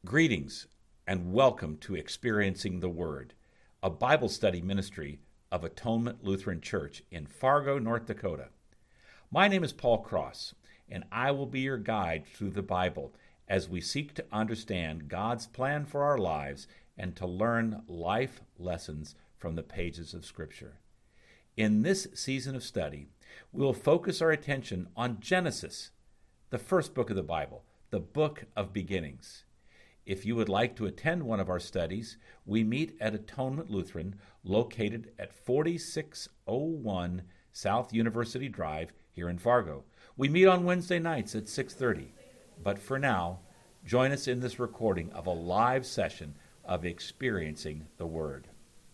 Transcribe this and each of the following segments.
Greetings and welcome to Experiencing the Word, a Bible study ministry of Atonement Lutheran Church in Fargo, North Dakota. My name is Paul Cross, and I will be your guide through the Bible as we seek to understand God's plan for our lives and to learn life lessons from the pages of Scripture. In this season of study, we will focus our attention on Genesis, the first book of the Bible, the book of beginnings. If you would like to attend one of our studies, we meet at Atonement Lutheran, located at 4601 South University Drive here in Fargo. We meet on Wednesday nights at 6:30. But for now, join us in this recording of a live session of Experiencing the Word.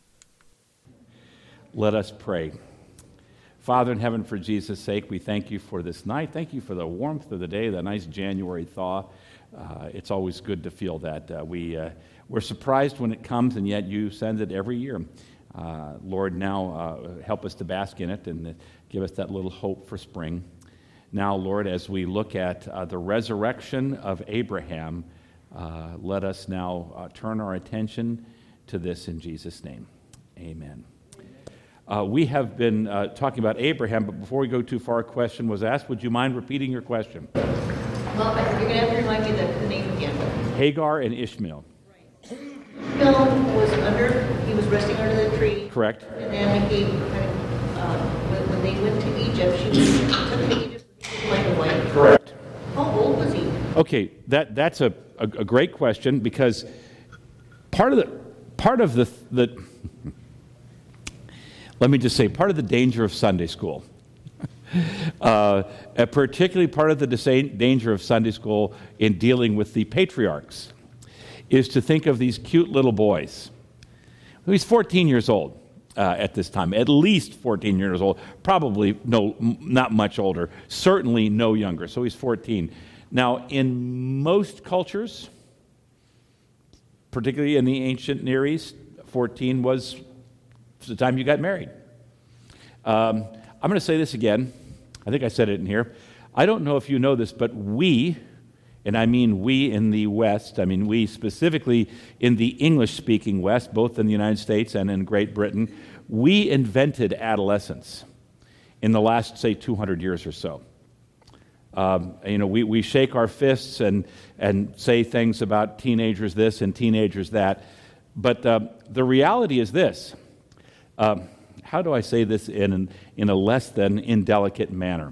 Let us pray. Father in heaven, for Jesus' sake, we thank you for this night. Thank you for the warmth of the day, the nice January thaw. It's always good to feel that. We're surprised when it comes, and yet you send it every year. Lord, now help us to bask in it and give us that little hope for spring. Now, Lord, as we look at the resurrection of Abraham, let us now turn our attention to this in Jesus' name. Amen. We have been talking about Abraham, but before we go too far, a question was asked. Would you mind repeating your question? Well, you're going to have to remind me the name again. Hagar and Ishmael. Right. Ishmael he was resting under the tree. Correct. And then he when they went to Egypt, she took to Egypt like a wife. Correct. How old was he? Okay, that's a great question, because part of the let me just say, part of the danger of Sunday school, particularly part of the danger of Sunday school in dealing with the patriarchs, is to think of these cute little boys. He's 14 years old at this time, at least 14 years old, probably not much older, certainly no younger, so he's 14. Now, in most cultures, particularly in the ancient Near East, 14 was the time you got married. I'm going to say this again. I think I said it in here. I don't know if you know this, but we, and I mean we in the West, I mean we specifically in the English-speaking West, both in the United States and in Great Britain, we invented adolescence in the last, say, 200 years or so. We shake our fists and say things about teenagers this and teenagers that, but the reality is this. How do I say this in a less than indelicate manner?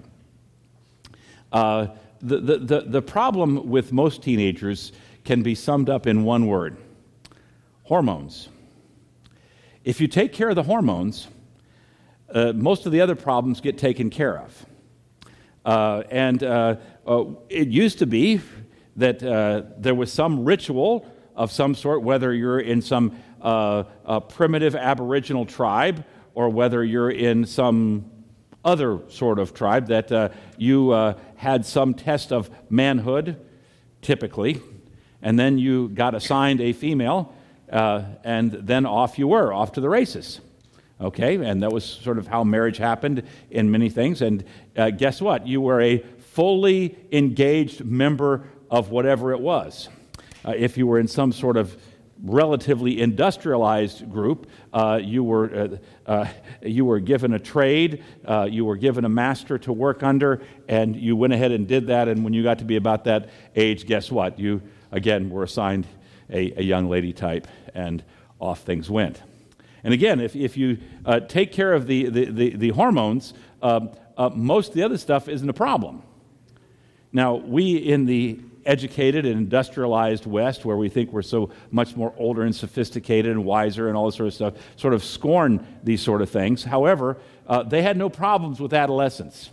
The problem with most teenagers can be summed up in one word: hormones. If you take care of the hormones, most of the other problems get taken care of. It used to be that there was some ritual of some sort, whether you're in some primitive aboriginal tribe or whether you're in some other sort of tribe, that you had some test of manhood, typically, and then you got assigned a female, and then off to the races. Okay, and that was sort of how marriage happened in many things, and guess what? You were a fully engaged member of whatever it was. If you were in some sort of relatively industrialized group, you were given a trade, you were given a master to work under, and you went ahead and did that, and when you got to be about that age, guess what? You, again, were assigned a young lady type, and off things went. And again, if you take care of the hormones, most of the other stuff isn't a problem. Now, we in the educated and industrialized West, where we think we're so much more older and sophisticated and wiser and all this sort of stuff, sort of scorn these sort of things. However, they had no problems with adolescence.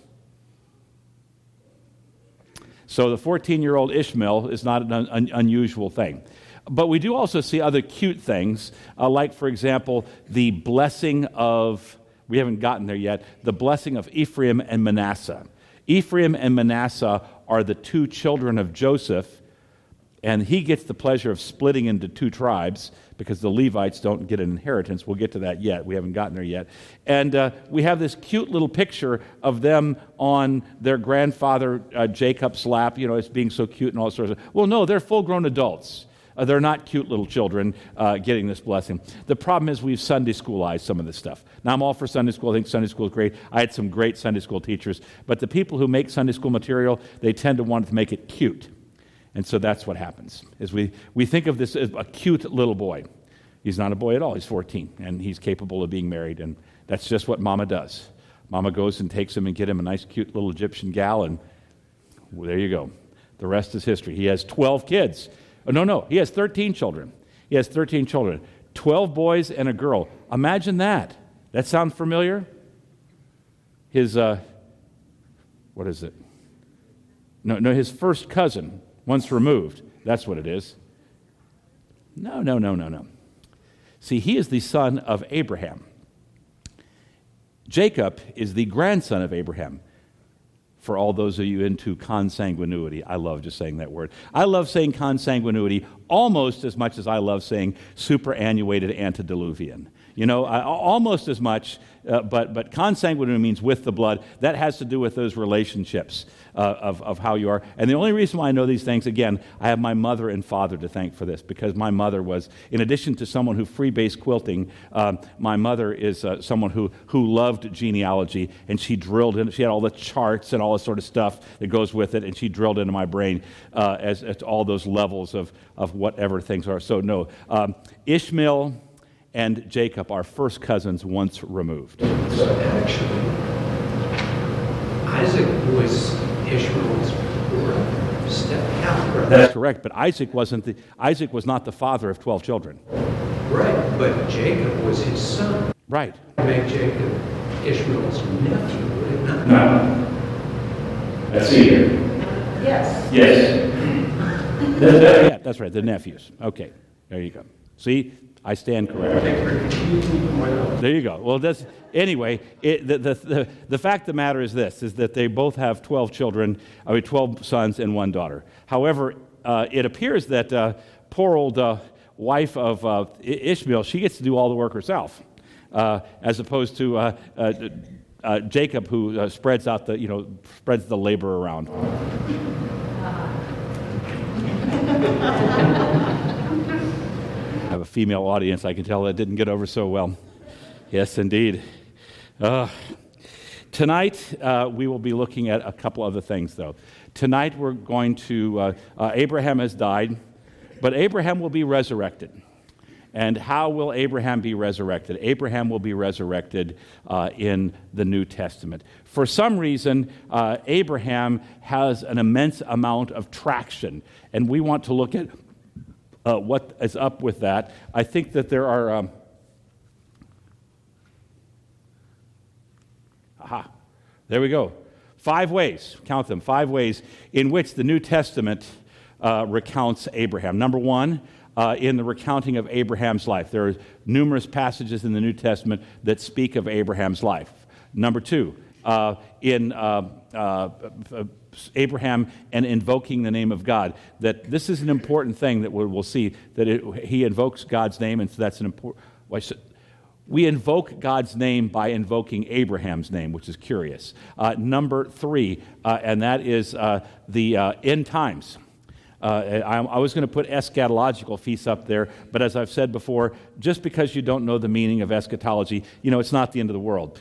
So the 14-year-old Ishmael is not an unusual thing. But we do also see other cute things, like, for example, the blessing of, we haven't gotten there yet, the blessing of Ephraim and Manasseh. Ephraim and Manasseh are the two children of Joseph, and he gets the pleasure of splitting into two tribes because the Levites don't get an inheritance. We'll get to that yet. We haven't gotten there yet. And we have this cute little picture of them on their grandfather Jacob's lap, as being so cute and all sorts of. Well, no, they're full-grown adults. They're not cute little children getting this blessing. The problem is we've Sunday schoolized some of this stuff. Now, I'm all for Sunday school. I think Sunday school is great. I had some great Sunday school teachers. But the people who make Sunday school material, they tend to want to make it cute. And so that's what happens, is we think of this as a cute little boy. He's not a boy at all. He's 14, and he's capable of being married, and that's just what Mama does. Mama goes and takes him and get him a nice, cute little Egyptian gal, and well, there you go. The rest is history. He has 12 kids. Oh, no, he has 13 children. He has 13 children, 12 boys and a girl. Imagine that. That sound familiar? His, what is it? No, his first cousin, once removed. That's what it is. No. See, he is the son of Abraham. Jacob is the grandson of Abraham. For all those of you into consanguinity, I love just saying that word. I love saying consanguinity almost as much as I love saying superannuated antediluvian. Almost as much, but consanguinity means with the blood. That has to do with those relationships of how you are. And the only reason why I know these things, again, I have my mother and father to thank for this, because my mother was, in addition to someone who freebase quilting, my mother is someone who loved genealogy, and she drilled in. She had all the charts and all this sort of stuff that goes with it, and she drilled into my brain as all those levels of whatever things are. So no, Ishmael and Jacob are first cousins once removed. So actually, Isaac was Ishmael's step-cousin. That's correct, but Isaac was not the father of 12 children. Right, but Jacob was his son. Right. Make Jacob Ishmael's nephew, would it not? No. Let's see here. Yes. Yes. Yeah, that's right, the nephews. Okay, there you go. See? I stand corrected. There you go. Well, anyway, the fact of the matter is this, is that they both have 12 children, 12 sons and one daughter. However, it appears that poor old wife of Ishmael, she gets to do all the work herself, as opposed to Jacob, who spreads the labor around. I have a female audience. I can tell that didn't get over so well. Yes, indeed. Tonight, we will be looking at a couple other things, though. Tonight, we're going to, Abraham has died, but Abraham will be resurrected. And how will Abraham be resurrected? Abraham will be resurrected in the New Testament. For some reason, Abraham has an immense amount of traction, and we want to look at what is up with that. I think that there are... there we go. 5 ways, count them, 5 ways in which the New Testament recounts Abraham. Number 1, in the recounting of Abraham's life. There are numerous passages in the New Testament that speak of Abraham's life. Number 2, in Abraham and invoking the name of God. That this is an important thing that we'll see, that he invokes God's name, and so that's an important... We invoke God's name by invoking Abraham's name, which is curious. Number 3, and that is the end times. I was going to put eschatological feasts up there, but as I've said before, just because you don't know the meaning of eschatology, it's not the end of the world.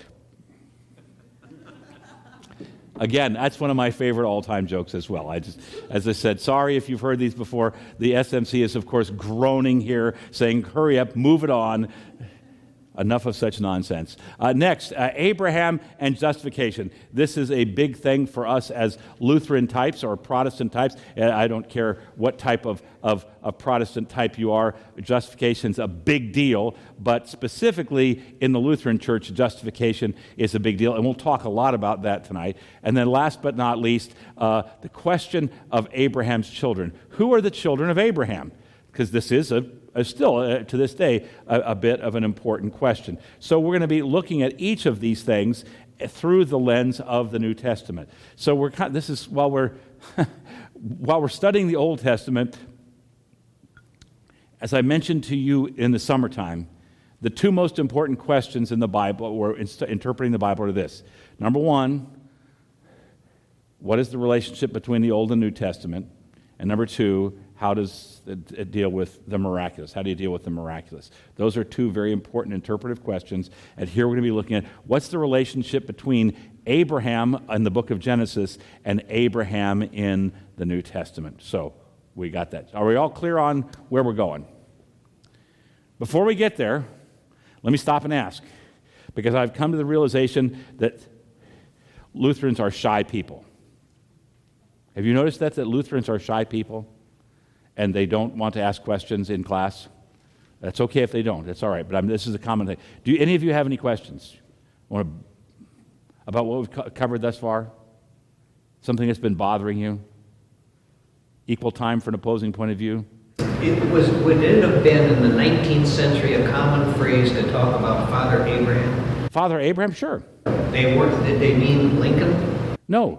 Again, that's one of my favorite all-time jokes as well. As I said, sorry if you've heard these before. The SMC is, of course, groaning here, saying, hurry up, move it on. Enough of such nonsense. Next, Abraham and justification. This is a big thing for us as Lutheran types or Protestant types. I don't care what type of Protestant type you are. Justification's a big deal, but specifically in the Lutheran Church, justification is a big deal, and we'll talk a lot about that tonight. And then last but not least, the question of Abraham's children. Who are the children of Abraham? Because this is still, to this day, a bit of an important question. So we're going to be looking at each of these things through the lens of the New Testament. So while we're studying the Old Testament, as I mentioned to you in the summertime, the 2 most important questions in the Bible, or interpreting the Bible, are this. Number 1, what is the relationship between the Old and New Testament? And number 2, how does it deal with the miraculous? How do you deal with the miraculous? Those are two very important interpretive questions. And here we're going to be looking at what's the relationship between Abraham in the book of Genesis and Abraham in the New Testament. So we got that. Are we all clear on where we're going? Before we get there, let me stop and ask, because I've come to the realization that Lutherans are shy people. Have you noticed that Lutherans are shy people and they don't want to ask questions in class? That's okay if they don't. That's all right. But this is a common thing. Do any of you have any questions about what we've covered thus far? Something that's been bothering you? Equal time for an opposing point of view? Would it have been in the 19th century a common phrase to talk about Father Abraham? Father Abraham, sure. Did they mean Lincoln? No.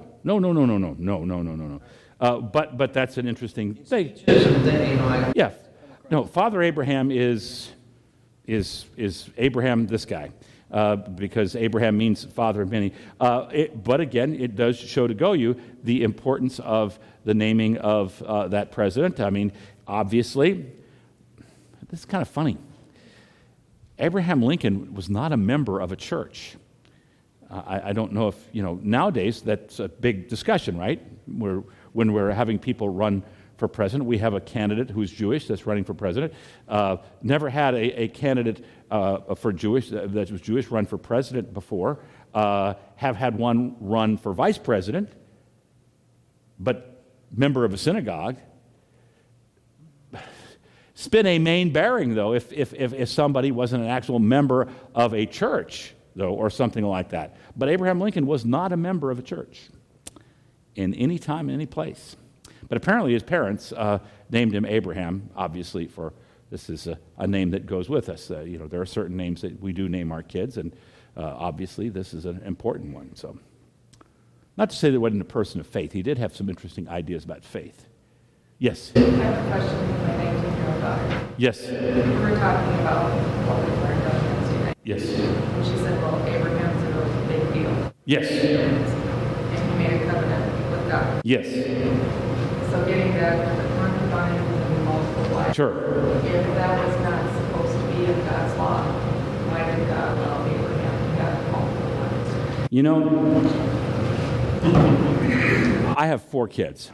But that's an interesting thing. Yeah. No, Father Abraham is Abraham, this guy, because Abraham means father of many. But again, it does show to you the importance of the naming of that president. I mean, obviously, this is kind of funny. Abraham Lincoln was not a member of a church. I don't know if, nowadays that's a big discussion, right? When we're having people run for president, we have a candidate who's Jewish that's running for president. Never had a candidate that was Jewish run for president before. Have had one run for vice president, but member of a synagogue. Spin a main bearing, though, if somebody wasn't an actual member of a church, though, or something like that. But Abraham Lincoln was not a member of a church in any time, any place. But apparently his parents named him Abraham, obviously, for this is a name that goes with us. There are certain names that we do name our kids, and obviously this is an important one. So, not to say that he wasn't a person of faith. He did have some interesting ideas about faith. Yes? I have a question for my 19-year-old daughter. Yes. We were talking about what we learned on Wednesday night. Yes. And she said, well, Abraham's a really big deal. Yes. And he made a covenant with God. Yes. So getting back to the concubines and multiple wives. Sure. If that was not supposed to be in God's law, why did God allow Abraham to have multiple wives? I have 4 kids.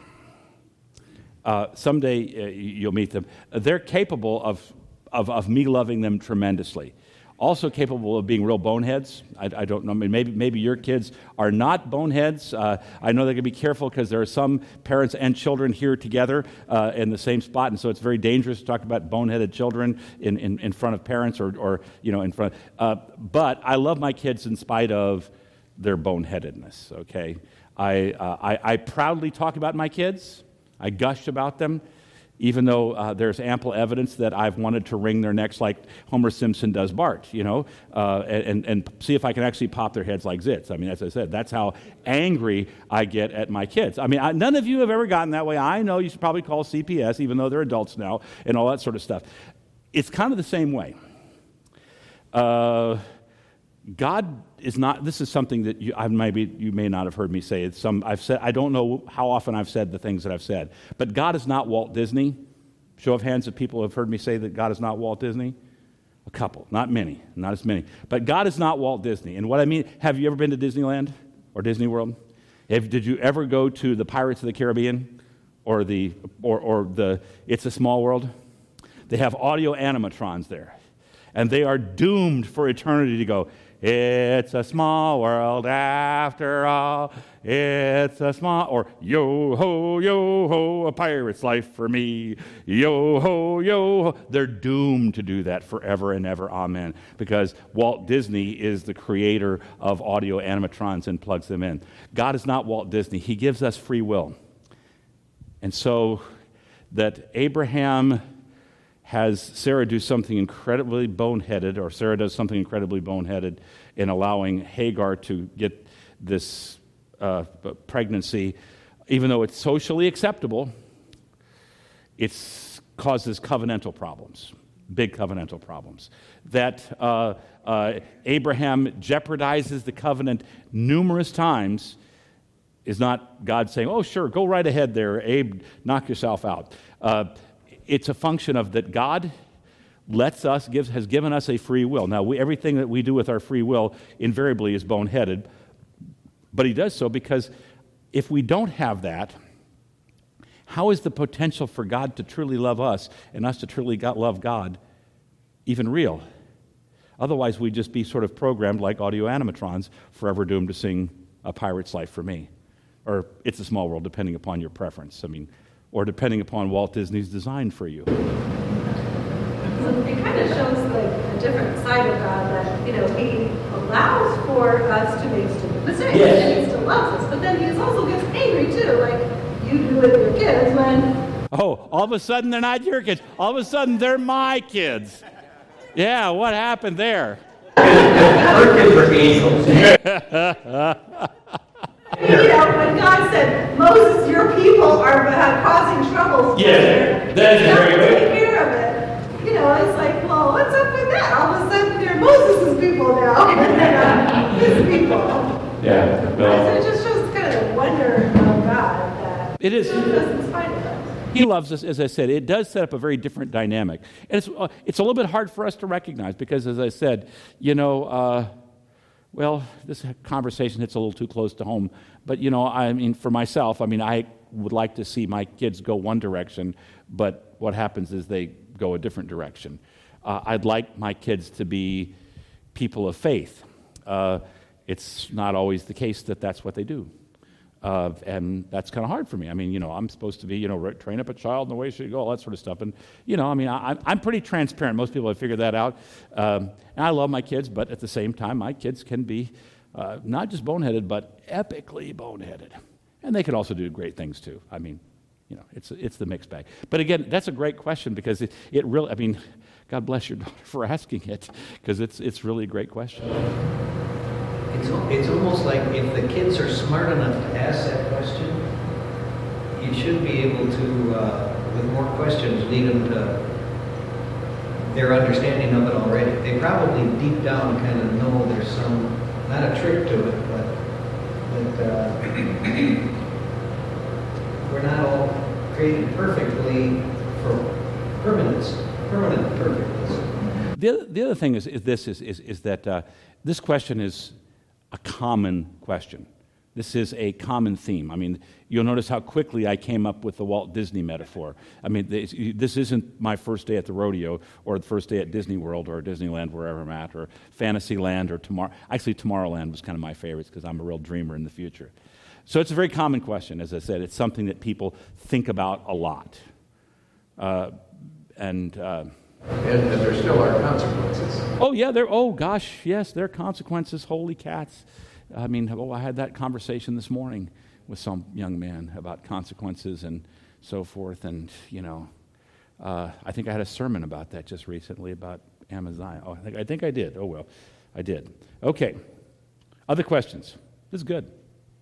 Someday you'll meet them. They're capable of me loving them tremendously. Also capable of being real boneheads. I don't know. Maybe your kids are not boneheads. I know they can be careful because there are some parents and children here together in the same spot, and so it's very dangerous to talk about boneheaded children in front of parents or in front. But I love my kids in spite of their boneheadedness. Okay, I proudly talk about my kids. I gush about them, even though there's ample evidence that I've wanted to wring their necks like Homer Simpson does Bart, and see if I can actually pop their heads like zits. I mean, as I said, that's how angry I get at my kids. I mean, none of you have ever gotten that way. I know you should probably call CPS, even though they're adults now, and all that sort of stuff. It's kind of the same way. God is not. This is something that you may not have heard me say. I've said. I don't know how often I've said the things that I've said. But God is not Walt Disney. Show of hands if people have heard me say that God is not Walt Disney. A couple, not many, not as many. But God is not Walt Disney. And what I mean, have you ever been to Disneyland or Disney World? Did you ever go to the Pirates of the Caribbean or the It's a Small World? They have audio animatrons there, and they are doomed for eternity to go. It's a small world after all. It's a small, or yo ho, a pirate's life for me. Yo ho. They're doomed to do that forever and ever, amen. Because Walt Disney is the creator of audio animatrons and plugs them in. God is not Walt Disney. He gives us free will. And so that Abraham has Sarah do something incredibly boneheaded, or Sarah does something incredibly boneheaded in allowing Hagar to get this pregnancy, even though it's socially acceptable, it causes covenantal problems, big covenantal problems. That Abraham jeopardizes the covenant numerous times is not God saying, oh, sure, go right ahead there, Abe, knock yourself out. It's a function of that God has given us a free will. Now, everything that we do with our free will invariably is boneheaded, but he does so because if we don't have that, how is the potential for God to truly love us and us to truly love God even real? Otherwise, we'd just be sort of programmed like audio animatrons, forever doomed to sing A Pirate's Life for Me, or It's a Small World, depending upon your preference. Or depending upon Walt Disney's design for you. So it kind of shows like a different side of God that, He allows for us to make stupid mistakes, and He still loves us, but then He also gets angry too, like you do with your kids when... Oh, all of a sudden they're not your kids. All of a sudden they're my kids. Yeah, what happened there? Our kids are angels. When God said, Moses, your people are causing trouble. Yeah, that is very good. Take care of it. It's like, well, what's up with that? All of a sudden, they're Moses' people now, and they're not his people. Yeah. So it just shows kind of the wonder of God that It is. He doesn't spite us. He loves us, as I said. It does set up a very different dynamic. And it's a little bit hard for us to recognize because, as I said, well, this conversation hits a little too close to home. But, for myself, I would like to see my kids go one direction, but what happens is they go a different direction. I'd like my kids to be people of faith. It's not always the case that that's what they do. And that's kind of hard for me. I'm supposed to be, train up a child in the way she should go, all that sort of stuff. And, I'm pretty transparent. Most people have figured that out. And I love my kids, but at the same time, my kids can be not just boneheaded, but epically boneheaded. And they can also do great things, too. It's the mixed bag. But again, that's a great question because it really, God bless your daughter for asking it because it's really a great question. It's almost like if the kids are smart enough to ask that question, you should be able to, with more questions, lead them to their understanding of it already. They probably deep down kind of know there's some, not a trick to it, but we're not all created perfectly for permanent perfectness. The other thing is that this question is a common question. This is a common theme. You'll notice how quickly I came up with the Walt Disney metaphor. This isn't my first day at the rodeo or the first day at Disney World or Disneyland, wherever I'm at, or Fantasyland or Tomorrow. Actually, Tomorrowland was kind of my favorite because I'm a real dreamer in the future. So it's a very common question, as I said. It's something that people think about a lot. And there still are consequences. Oh, yeah, there are consequences. Holy cats. I had that conversation this morning with some young man about consequences and so forth. And, I think I had a sermon about that just recently about Amaziah. Oh, I think I did. Oh, well, I did. Okay. Other questions? This is good.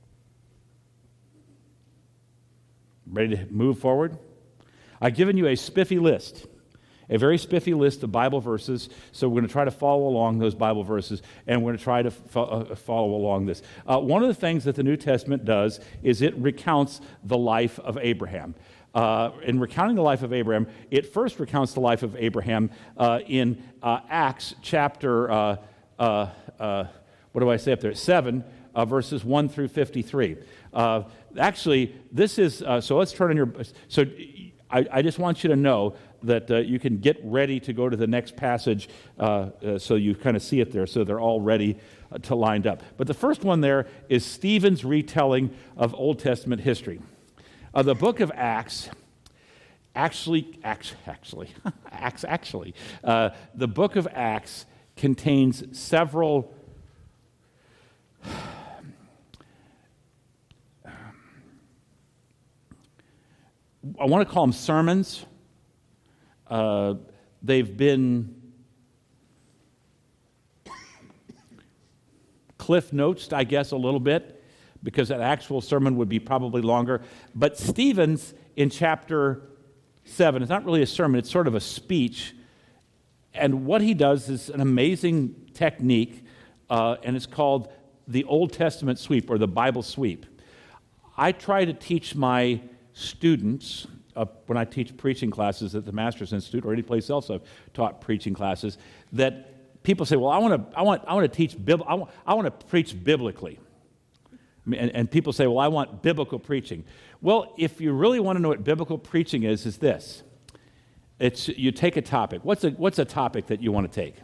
Ready to move forward? I've given you a spiffy list. A very spiffy list of Bible verses, so we're going to try to follow along those Bible verses, and we're going to try to follow along this. One of the things that the New Testament does is it recounts the life of Abraham. In recounting the life of Abraham, it first recounts the life of Abraham in Acts chapter, what do I say up there, 7, verses 1 through 53. Actually, this is, so let's turn on your, so I just want you to know that you can get ready to go to the next passage so you kind of see it there, so they're all ready to lined up. But the first one there is Stephen's retelling of Old Testament history. The book of Acts, the book of Acts contains several I want to call them sermons. They've been cliff notes, I guess, a little bit, because an actual sermon would be probably longer. But Stephen's in chapter 7, it's not really a sermon, it's sort of a speech. And what he does is an amazing technique, and it's called the Old Testament sweep, or the Bible sweep. I try to teach my students, when I teach preaching classes at the Masters Institute or any place else I've taught preaching classes, that people say, "Well, I want to preach biblically." And people say, "Well, I want biblical preaching." Well, if you really want to know what biblical preaching is this: you take a topic. What's a topic that you want to take?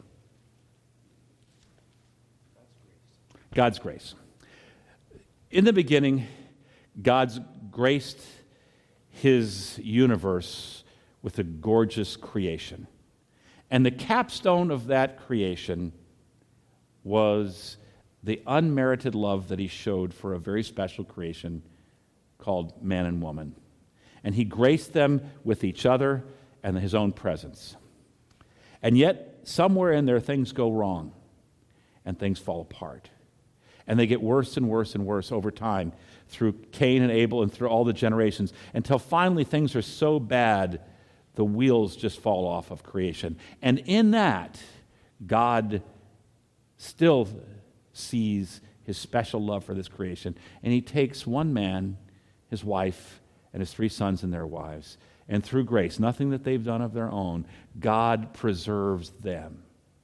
God's grace. In the beginning, God's graced His universe with a gorgeous creation. And the capstone of that creation was the unmerited love that He showed for a very special creation called man and woman. And He graced them with each other and His own presence. And yet, somewhere in there, things go wrong and things fall apart. And they get worse and worse and worse over time through Cain and Abel and through all the generations until finally things are so bad the wheels just fall off of creation. And in that, God still sees His special love for this creation. And He takes one man, his wife, and his 3 sons and their wives. And through grace, nothing that they've done of their own, God preserves them.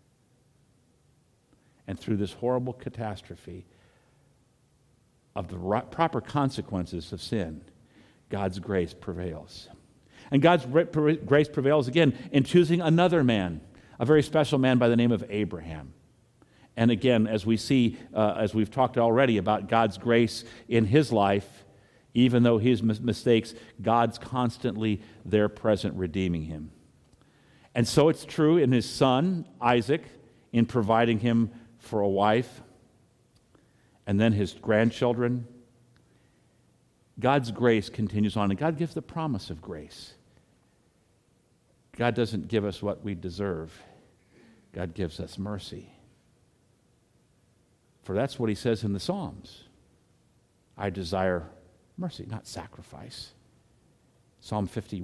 And through this horrible catastrophe of the proper consequences of sin, God's grace prevails. And God's grace prevails again in choosing another man, a very special man by the name of Abraham. And again, as we see, as we've talked already about God's grace in his life, even though his mistakes, God's constantly there present redeeming him. And so it's true in his son, Isaac, in providing him for a wife, and then his grandchildren. God's grace continues on, and God gives the promise of grace. God doesn't give us what we deserve. God gives us mercy. For that's what He says in the Psalms. I desire mercy, not sacrifice. Psalm 50.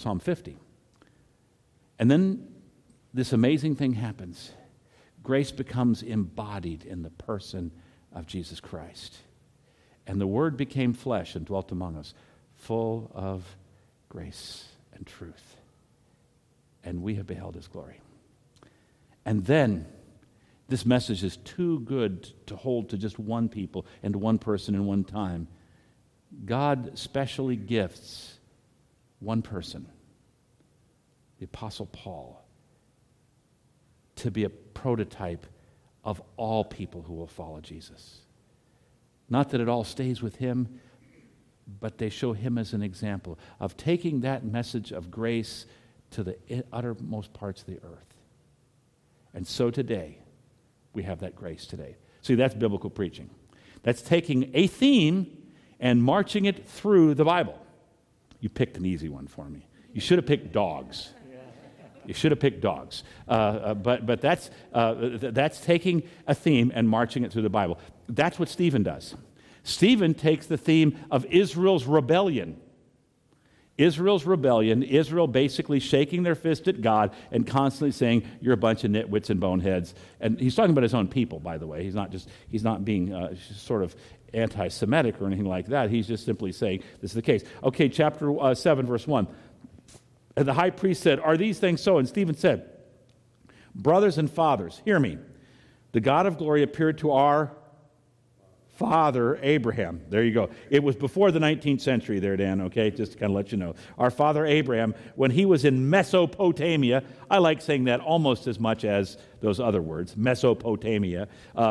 And then this amazing thing happens. Grace becomes embodied in the person of Jesus Christ. And the Word became flesh and dwelt among us, full of grace and truth. And we have beheld His glory. And then, this message is too good to hold to just one people and one person in one time. God specially gifts one person, the Apostle Paul, to be a prototype of all people who will follow Jesus. Not that it all stays with him, but they show him as an example of taking that message of grace to the uttermost parts of the earth. And so today, we have that grace today. See, that's biblical preaching. That's taking a theme and marching it through the Bible. You picked an easy one for me. You should have picked dogs. You should have picked dogs. But that's taking a theme and marching it through the Bible. That's what Stephen does. Stephen takes the theme of Israel's rebellion. Israel's rebellion, Israel basically shaking their fist at God and constantly saying, "You're a bunch of nitwits and boneheads." And he's talking about his own people, by the way. He's not being sort of anti-Semitic or anything like that. He's just simply saying this is the case. Okay, chapter 7, verse 1. And the high priest said, "Are these things so?" And Stephen said, "Brothers and fathers, hear me. The God of glory appeared to our father Abraham." There you go. It was before the 19th century there, Dan, okay? Just to kind of let you know. Our father Abraham, when he was in Mesopotamia, I like saying that almost as much as those other words, Mesopotamia.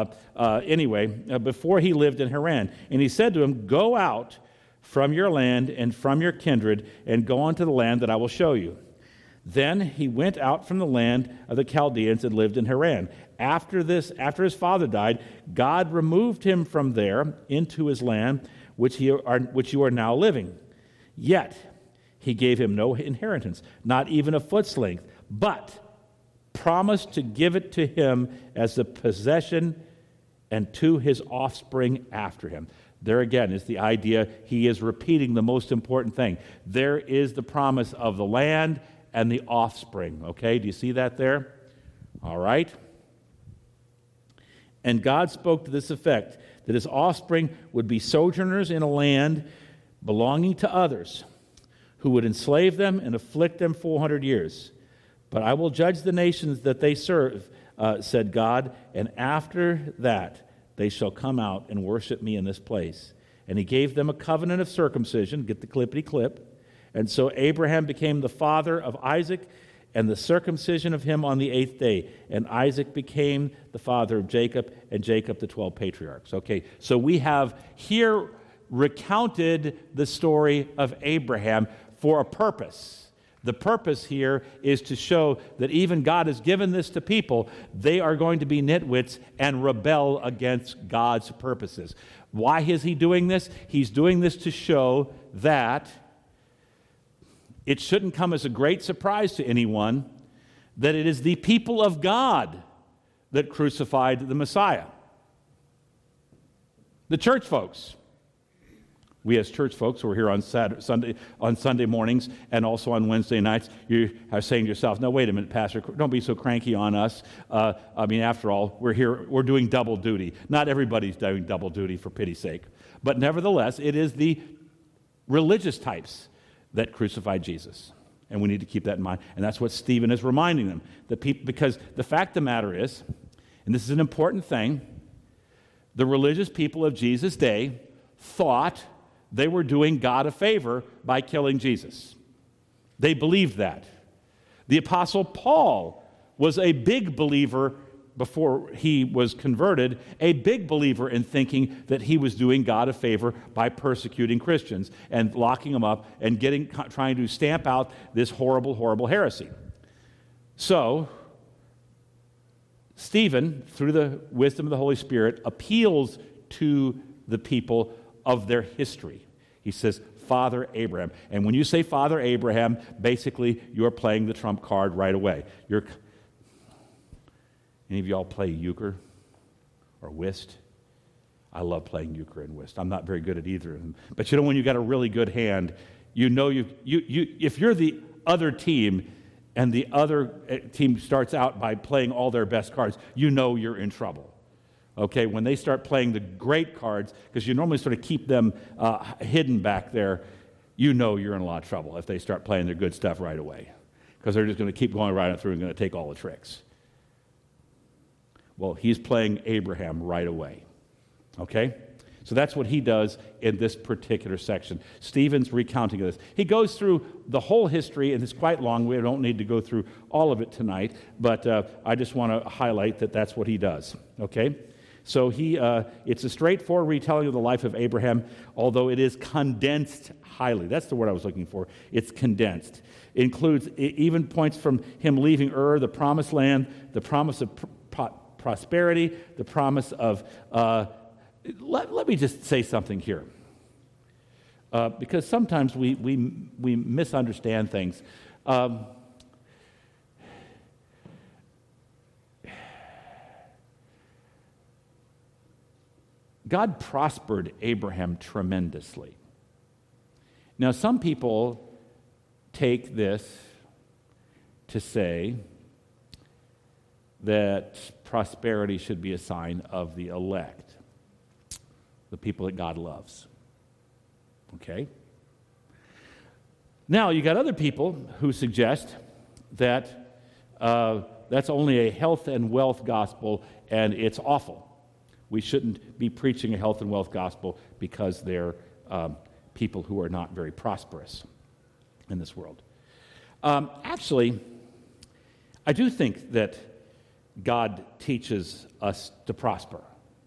Before he lived in Haran. And he said to him, "Go out from your land and from your kindred and go on to the land that I will show you." Then he went out from the land of the Chaldeans and lived in Haran. After his father died, God removed him from there into his land, which you are now living. Yet he gave him no inheritance, not even a foot's length, but promised to give it to him as a possession and to his offspring after him. There again is the idea, he is repeating the most important thing. There is the promise of the land and the offspring. Okay, do you see that there? All right. And God spoke to this effect, that his offspring would be sojourners in a land belonging to others, who would enslave them and afflict them 400 years. But I will judge the nations that they serve, said God, and after that they shall come out and worship me in this place. And he gave them a covenant of circumcision, get the clippity-clip. And so Abraham became the father of Isaac, and the circumcision of him on the 8th day. And Isaac became the father of Jacob, and Jacob the 12 patriarchs. Okay, so we have here recounted the story of Abraham for a purpose. The purpose here is to show that even God has given this to people, they are going to be nitwits and rebel against God's purposes. Why is he doing this? He's doing this to show that it shouldn't come as a great surprise to anyone that it is the people of God that crucified the Messiah. The church folks. We as church folks who are here on Sunday mornings and also on Wednesday nights, you are saying to yourself, no, wait a minute, Pastor, don't be so cranky on us. After all, we're here, we're doing double duty. Not everybody's doing double duty, for pity's sake. But nevertheless, it is the religious types that crucified Jesus. And we need to keep that in mind. And that's what Stephen is reminding them. Because the fact of the matter is, and this is an important thing, the religious people of Jesus' day thought they were doing God a favor by killing Jesus. They believed that. The Apostle Paul was a big believer before he was converted, a big believer in thinking that he was doing God a favor by persecuting Christians and locking them up and trying to stamp out this horrible, horrible heresy. So, Stephen, through the wisdom of the Holy Spirit, appeals to the people of their history. He says, Father Abraham. And when you say Father Abraham, basically you're playing the trump card right away. Any of y'all play euchre or whist? I love playing euchre and whist. I'm not very good at either of them. But when you got a really good hand, if you're the other team and the other team starts out by playing all their best cards, you're in trouble. Okay, when they start playing the great cards, because you normally sort of keep them hidden back there, you're in a lot of trouble if they start playing their good stuff right away. Because they're just going to keep going right through and going to take all the tricks. Well, he's playing Abraham right away. Okay? So that's what he does in this particular section. Stephen's recounting this. He goes through the whole history, and it's quite long. We don't need to go through all of it tonight, but I just want to highlight that that's what he does. Okay? So it's a straightforward retelling of the life of Abraham, although it is condensed highly. That's the word I was looking for. It's condensed. It includes even points from him leaving Ur, the promised land, the promise of prosperity, the promise of... let me just say something here. Because sometimes we misunderstand things. God prospered Abraham tremendously. Now, some people take this to say that prosperity should be a sign of the elect, the people that God loves. Okay? Now, you got other people who suggest that that's only a health and wealth gospel, and it's awful. We shouldn't be preaching a health and wealth gospel because they're people who are not very prosperous in this world. Actually, I do think that God teaches us to prosper.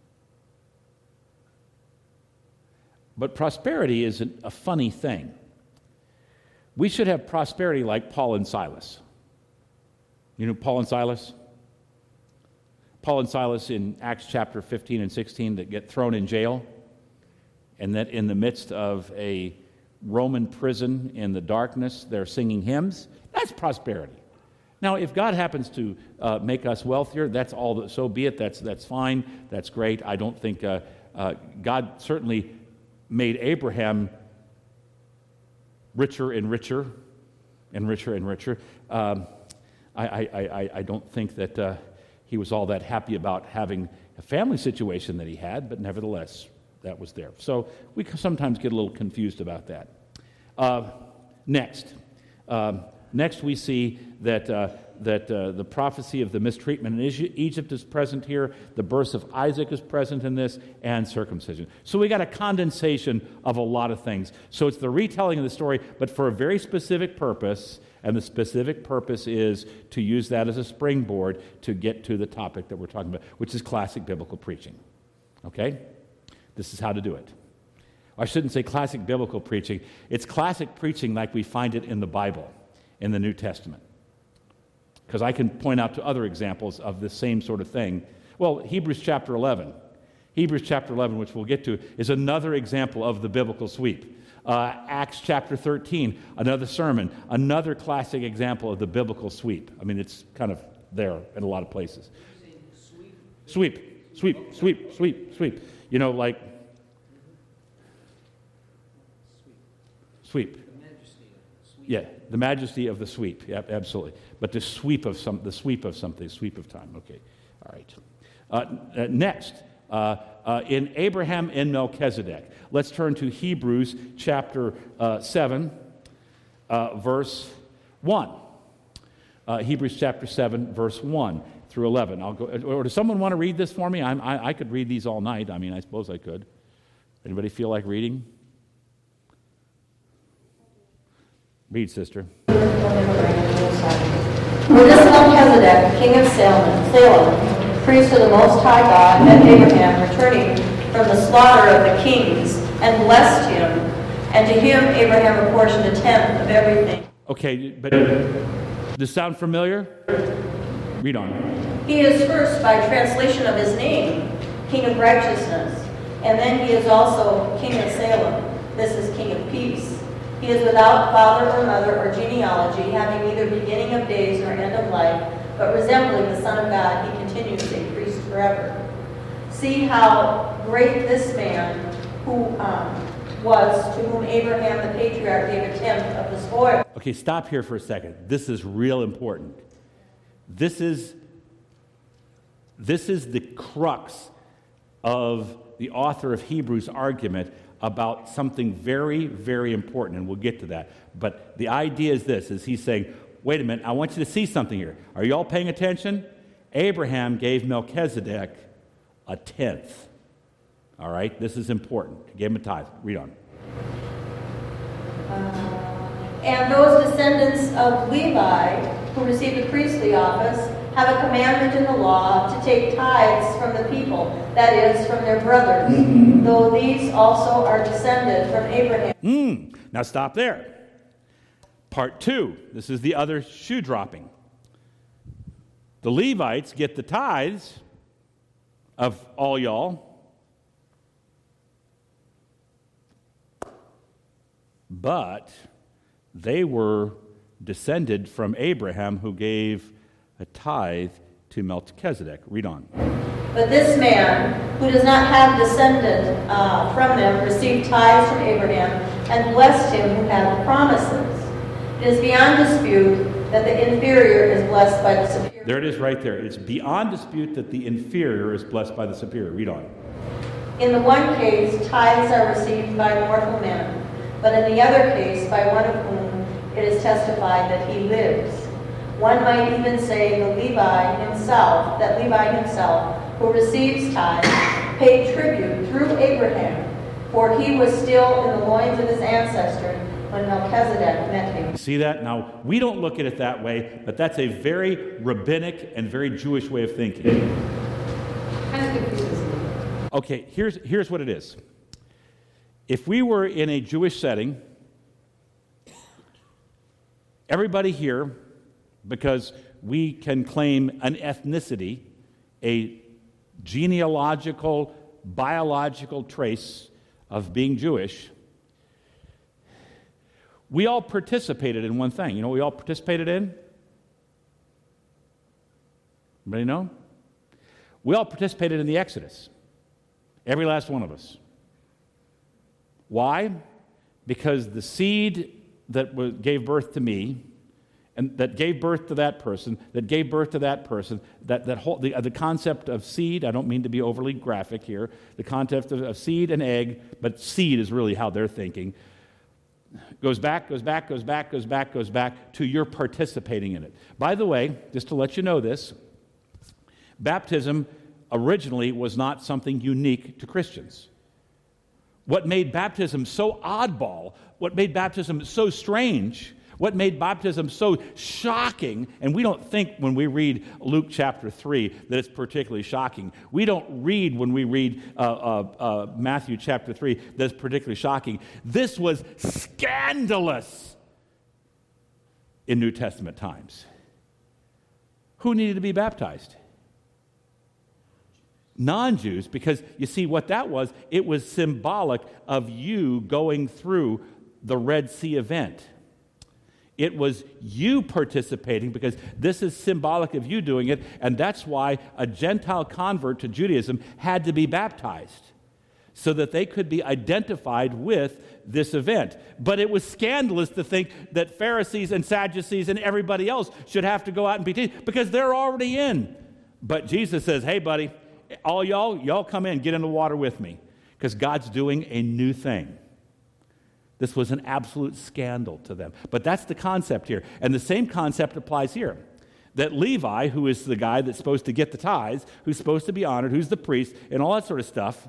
But prosperity is a funny thing. We should have prosperity like Paul and Silas. You know Paul and Silas? Paul and Silas in Acts chapter 15 and 16 that get thrown in jail, and that in the midst of a Roman prison in the darkness, they're singing hymns. That's prosperity. Now, if God happens to make us wealthier, that's all. So be it. That's fine. That's great. I don't think God certainly made Abraham richer and richer and richer and richer. I don't think that he was all that happy about having a family situation that he had, but nevertheless, that was there. So we sometimes get a little confused about that. Next we see that the prophecy of the mistreatment in Egypt is present here. The birth of Isaac is present in this, and circumcision. So we got a condensation of a lot of things. So it's the retelling of the story, but for a very specific purpose, and the specific purpose is to use that as a springboard to get to the topic that we're talking about, which is classic biblical preaching. Okay? This is how to do it. I shouldn't say classic biblical preaching. It's classic preaching like we find it in the Bible, in the New Testament. Because I can point out to other examples of the same sort of thing. Well, Hebrews chapter 11. Hebrews chapter 11, which we'll get to, is another example of the biblical sweep. Acts chapter 13, another sermon, another classic example of the biblical sweep. I mean, it's kind of there in a lot of places. Sweep. You know, like sweep. Yeah, the majesty of the sweep. Yep, absolutely. But the sweep of something, sweep of time. Okay, all right. Next, in Abraham and Melchizedek, let's turn to Hebrews chapter 7, verse 1. Hebrews chapter 7, verse 1 through 11. I'll go. Or does someone want to read this for me? I could read these all night. I mean, I suppose I could. Anybody feel like reading? Read, sister. For this Melchizedek, king of Salem, priest of the Most High God, met Abraham returning from the slaughter of the kings, and blessed him, and to him Abraham apportioned a tenth of everything. Okay, but does this sound familiar? Read on. He is first, by translation of his name, King of Righteousness, and then he is also King of Salem. This is King of Peace. He is without father or mother or genealogy, having neither beginning of days nor end of life, but resembling the Son of God, he continues a priest forever. See how great this man who was, to whom Abraham the patriarch gave a tenth of the spoil. Okay, stop here for a second. This is real important. This is the crux of the author of Hebrews' argument about something very, very important, and we'll get to that. But the idea is this, is he's saying, wait a minute, I want you to see something here. Are you all paying attention? Abraham gave Melchizedek a tenth. All right, this is important. He gave him a tithe. Read on. And those descendants of Levi who received the priestly office have a commandment in the law to take tithes from the people, that is, from their brothers, though these also are descended from Abraham. Now stop there. Part 2. This is the other shoe dropping. The Levites get the tithes of all y'all, but they were descended from Abraham, who gave a tithe to Melchizedek. Read on. But this man, who does not have descendant from them, received tithes from Abraham and blessed him who had the promises. It is beyond dispute that the inferior is blessed by the superior. There it is right there. It's beyond dispute that the inferior is blessed by the superior. Read on. In the one case, tithes are received by mortal men, but in the other case, by one of whom it is testified that he lives. One might even say that Levi himself, who receives tithes, paid tribute through Abraham, for he was still in the loins of his ancestor when Melchizedek met him. You see that? Now, we don't look at it that way, but that's a very rabbinic and very Jewish way of thinking. Kind of confuses me. Okay, here's what it is. If we were in a Jewish setting, everybody here, because we can claim an ethnicity, a genealogical, biological trace of being Jewish, we all participated in one thing. You know what we all participated in? Anybody know? We all participated in the Exodus. Every last one of us. Why? Because the seed that gave birth to me and that gave birth to that person, that gave birth to that person, that whole, the concept of seed, I don't mean to be overly graphic here, the concept of seed and egg, but seed is really how they're thinking, goes back to your participating in it. By the way, just to let you know this, baptism originally was not something unique to Christians. What made baptism so oddball, what made baptism so strange, what made baptism so shocking, and we don't think when we read Luke chapter 3 that it's particularly shocking. We don't read when we read Matthew chapter 3 that it's particularly shocking. This was scandalous in New Testament times. Who needed to be baptized? Non-Jews, because you see what that was, it was symbolic of you going through the Red Sea event. It was you participating because this is symbolic of you doing it, and that's why a Gentile convert to Judaism had to be baptized so that they could be identified with this event. But it was scandalous to think that Pharisees and Sadducees and everybody else should have to go out and be teaching because they're already in. But Jesus says, hey, buddy, all y'all come in, get in the water with me because God's doing a new thing. This was an absolute scandal to them. But that's the concept here. And the same concept applies here. That Levi, who is the guy that's supposed to get the tithes, who's supposed to be honored, who's the priest, and all that sort of stuff,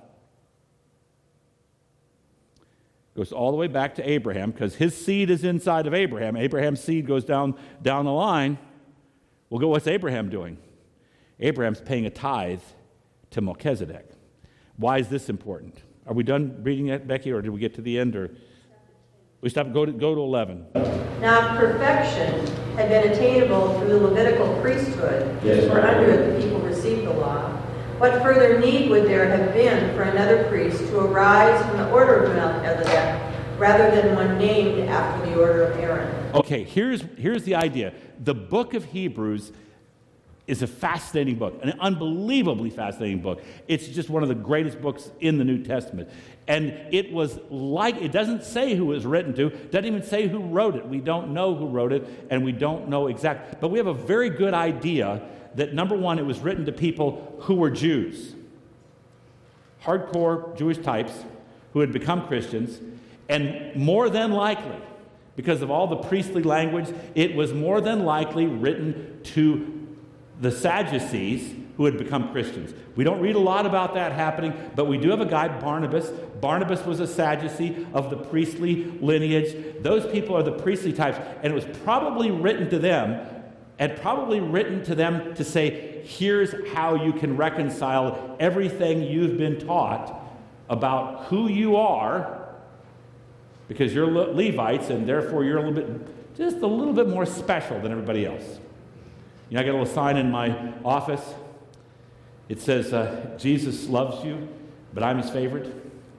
goes all the way back to Abraham because his seed is inside of Abraham. Abraham's seed goes down the line. Well, what's Abraham doing? Abraham's paying a tithe to Melchizedek. Why is this important? Are we done reading it, Becky, or did we get to the end? Or we stop. Go to 11. Now perfection had been attainable through the Levitical priesthood, Yes, for under it the people received the law. What further need would there have been for another priest to arise from the order of Melchizedek rather than one named after the order of Aaron? Okay, here's the idea. The book of Hebrews is a fascinating book, an unbelievably fascinating book. It's just one of the greatest books in the New Testament. And it was like, it doesn't say who it was written to, doesn't even say who wrote it. We don't know who wrote it, and we don't know exactly. But we have a very good idea that, number one, it was written to people who were Jews, hardcore Jewish types who had become Christians, and more than likely, because of all the priestly language, it was more than likely written to the Sadducees who had become Christians. We don't read a lot about that happening, but we do have a guy, Barnabas. Barnabas was a Sadducee of the priestly lineage. Those people are the priestly types, and it was probably written to them, and probably written to them to say, here's how you can reconcile everything you've been taught about who you are, because you're Levites, and therefore you're just a little bit more special than everybody else. You know, I got a little sign in my office. It says, Jesus loves you, but I'm his favorite.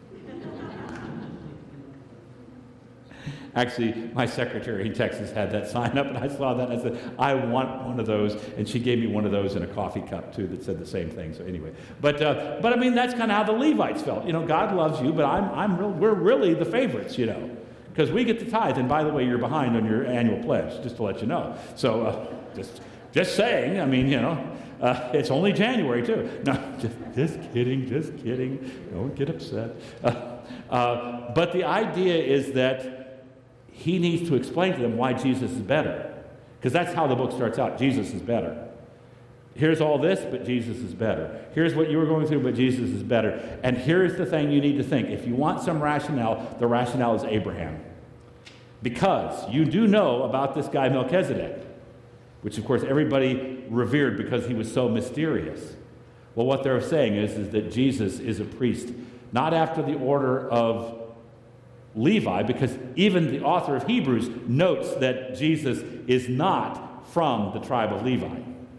Actually, my secretary in Texas had that sign up, and I saw that, and I said, I want one of those. And she gave me one of those in a coffee cup, too, that said the same thing. So anyway, but I mean, that's kind of how the Levites felt. You know, God loves you, but we're really the favorites, you know, because we get the tithe. And by the way, you're behind on your annual pledge, just to let you know. So just saying, I mean, you know, it's only January, too. No, just kidding. Don't get upset. But the idea is that he needs to explain to them why Jesus is better. Because that's how the book starts out. Jesus is better. Here's all this, but Jesus is better. Here's what you were going through, but Jesus is better. And here's the thing you need to think. If you want some rationale, the rationale is Abraham. Because you do know about this guy Melchizedek, which of course everybody revered because he was so mysterious. Well, what they're saying is that Jesus is a priest, not after the order of Levi, because even the author of Hebrews notes that Jesus is not from the tribe of Levi.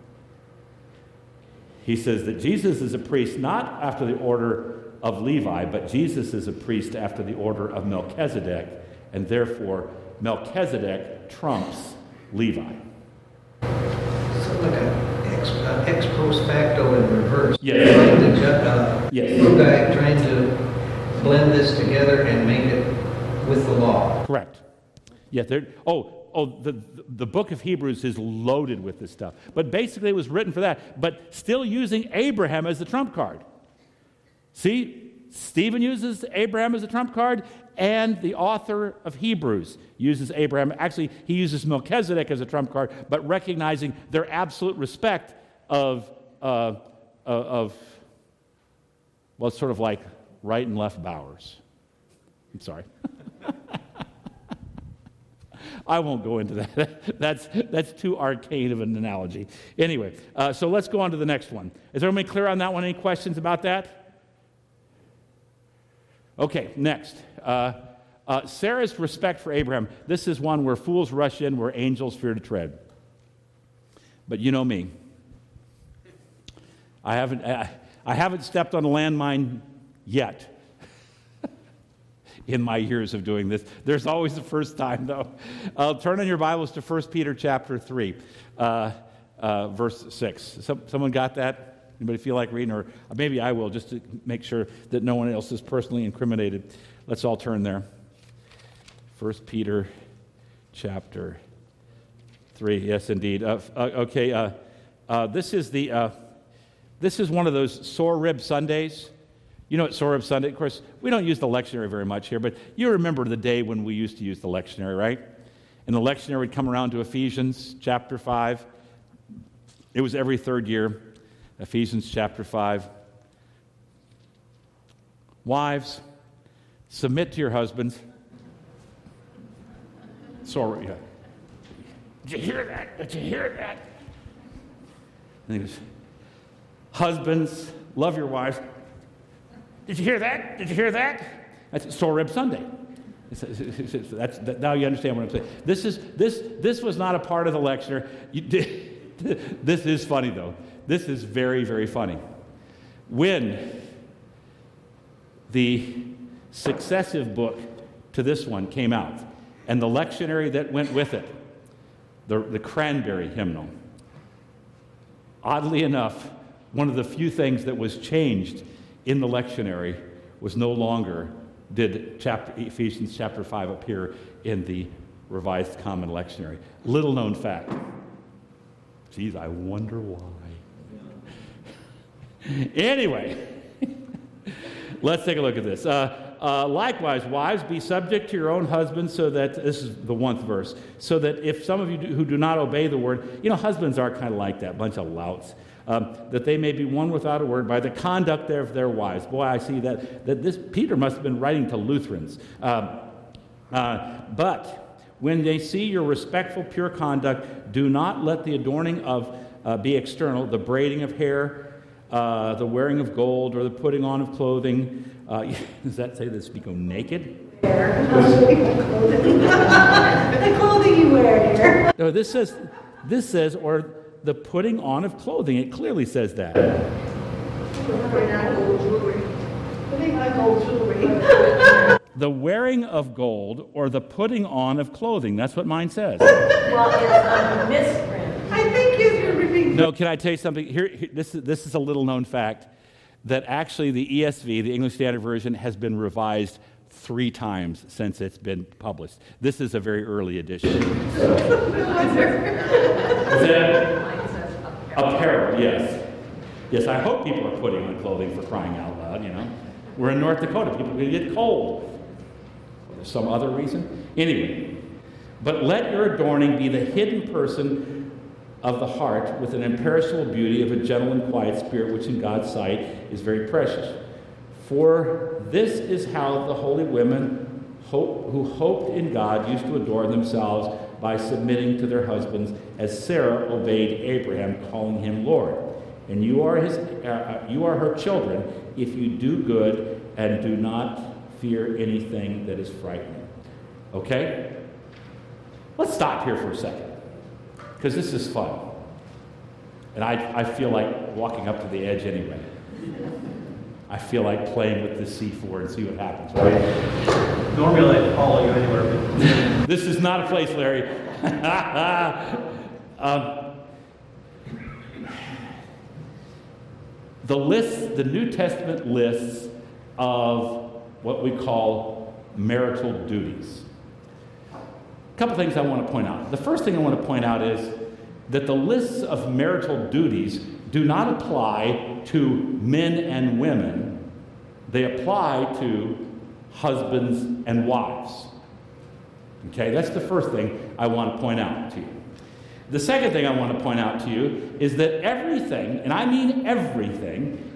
He says that Jesus is a priest not after the order of Levi, but Jesus is a priest after the order of Melchizedek, and therefore Melchizedek trumps Levi. So like an ex post facto in reverse. Yes. Trying to blend this together and make it with the law. Correct. Yeah. the book of Hebrews is loaded with this stuff. But basically it was written for that, but still using Abraham as the trump card. See, Stephen uses Abraham as a trump card, and the author of Hebrews uses Abraham. Actually, he uses Melchizedek as a trump card, but recognizing their absolute respect of well, it's sort of like right and left bowers. I'm sorry. I won't go into that. That's too arcane of an analogy. Anyway, so let's go on to the next one. Is everybody clear on that one? Any questions about that? Okay, next. Sarah's respect for Abraham. This is one where fools rush in, where angels fear to tread. But you know me. I haven't stepped on a landmine yet in my years of doing this. There's always a first time, though. Turn in your Bibles to 1 Peter chapter 3, verse 6. Someone got that? Anybody feel like reading? Or maybe I will, just to make sure that no one else is personally incriminated. Let's all turn there. 1 Peter chapter 3. Yes, indeed. Okay. This is one of those sore rib Sundays. You know what sore rib Sunday? Of course, we don't use the lectionary very much here, but you remember the day when we used to use the lectionary, right? And the lectionary would come around to Ephesians chapter 5. It was every third year. Ephesians chapter 5. Wives, submit to your husbands. Sorry. Did you hear that? Did you hear that? And he goes, husbands, love your wives. Did you hear that? Did you hear that? That's Sore Rib Sunday. Now you understand what I'm saying. This was not a part of the lecture. This is funny, though. This is very, very funny. When the successive book to this one came out, and the lectionary that went with it, the Cranberry hymnal, oddly enough, one of the few things that was changed in the lectionary was no longer did Ephesians chapter 5 appear in the Revised Common Lectionary. Little known fact. Geez, I wonder why. Anyway, let's take a look at this. Likewise, wives, be subject to your own husbands, so that, this is the 1st verse, so that if some of you who do not obey the word, husbands are kind of like that, bunch of louts, that they may be won without a word by the conduct of their wives. Boy, I see that this Peter must have been writing to Lutherans. But when they see your respectful, pure conduct, do not let the adorning of be external, the braiding of hair, the wearing of gold, or the putting on of clothing. Does that say that people go naked? The clothing you wear here. No, this says, or the putting on of clothing. It clearly says that. The wearing of gold, or the putting on of clothing. That's what mine says. Well, it's a misprint. I think you're reading. No, can I tell you something? Here, this is a little known fact, that actually the ESV, the English Standard Version, has been revised 3 times since it's been published. This is a very early edition. Apparel, yes. Yes, I hope people are putting on clothing, for crying out loud, We're in North Dakota. People are going to get cold. There's some other reason. Anyway, but let your adorning be the hidden person of the heart with an imperishable beauty of a gentle and quiet spirit, which in God's sight is very precious. For this is how the holy women who hoped in God used to adorn themselves by submitting to their husbands, as Sarah obeyed Abraham, calling him Lord. And you are her children if you do good and do not fear anything that is frightening. Okay? Let's stop here for a second, because this is fun. And I feel like walking up to the edge anyway. I feel like playing with the C4 and see what happens, right? Normally I'd follow you anywhere. This is not a place, Larry. The New Testament lists of what we call marital duties. A couple things I want to point out. The first thing I want to point out is that the lists of marital duties do not apply to men and women. They apply to husbands and wives. Okay, that's the first thing I want to point out to you. The second thing I want to point out to you is that everything, and I mean everything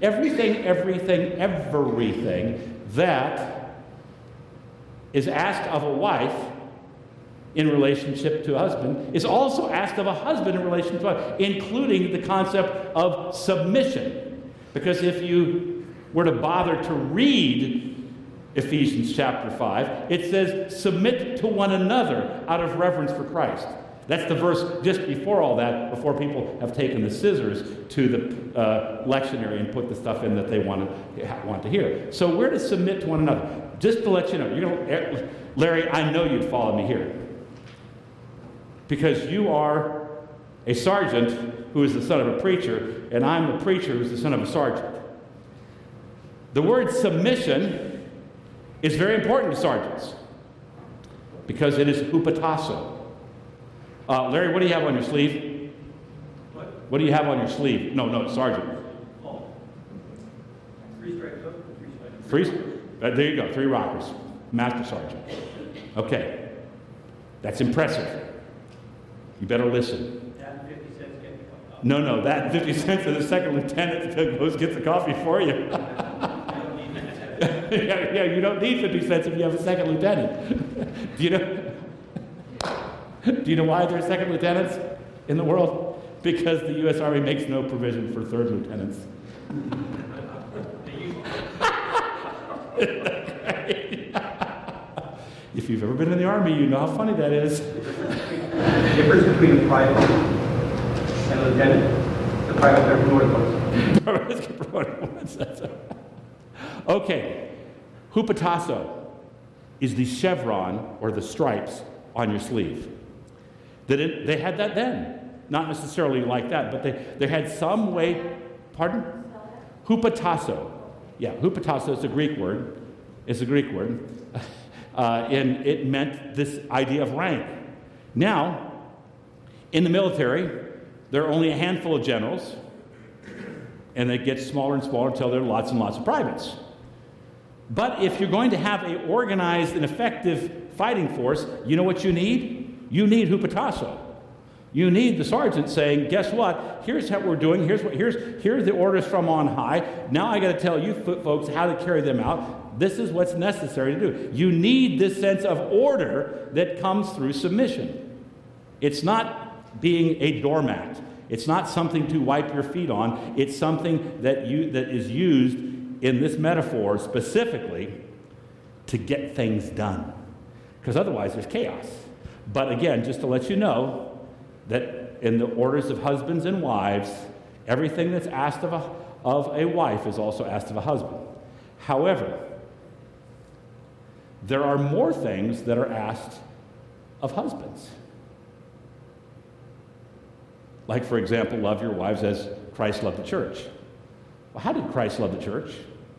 that is asked of a wife in relationship to a husband is also asked of a husband in relation to a wife, including the concept of submission. Because if you were to bother to read Ephesians chapter 5, it says, submit to one another out of reverence for Christ. That's the verse just before all that, before people have taken the scissors to the lectionary and put the stuff in that they want to hear. So we're to submit to one another. Just to let you know, Larry, I know you'd follow me here. Because you are a sergeant who is the son of a preacher, and I'm a preacher who's the son of a sergeant. The word submission is very important to sergeants because it is hupotasso. Larry, what do you have on your sleeve? What do you have on your sleeve? No, sergeant. Oh. 3 stripes up, 3 stripes. There you go, 3 rockers. Master sergeant. Okay. That's impressive. You better listen. That 50 cents get me coffee. No, that 50 cents to the second lieutenant goes get the coffee for you. yeah, you don't need 50 cents if you have a second lieutenant. Do you know why there are second lieutenants in the world? Because the U.S. Army makes no provision for third lieutenants. If you've ever been in the Army, you know how funny that is. The difference between a private and a lieutenant, the private are promoted once. Okay, hupotasso is the chevron or the stripes on your sleeve. They had that then. Not necessarily like that, but they had some way. Pardon? Hupotasso. Yeah, hupotasso is a Greek word. It's a Greek word. And it meant this idea of rank. Now, in the military, there are only a handful of generals, and they get smaller and smaller until there are lots and lots of privates. But if you're going to have an organized and effective fighting force, you know what you need? You need hupotasso. You need the sergeant saying, guess what? Here's how we're doing. Here's the orders from on high. Now I got to tell you folks how to carry them out. This is what's necessary to do. You need this sense of order that comes through submission. It's not being a doormat. It's not something to wipe your feet on. It's something that is used in this metaphor specifically to get things done. Because otherwise there's chaos. But again, just to let you know that in the orders of husbands and wives, everything that's asked of a wife is also asked of a husband. However, there are more things that are asked of husbands. Like, for example, love your wives as Christ loved the church. Well, how did Christ love the church?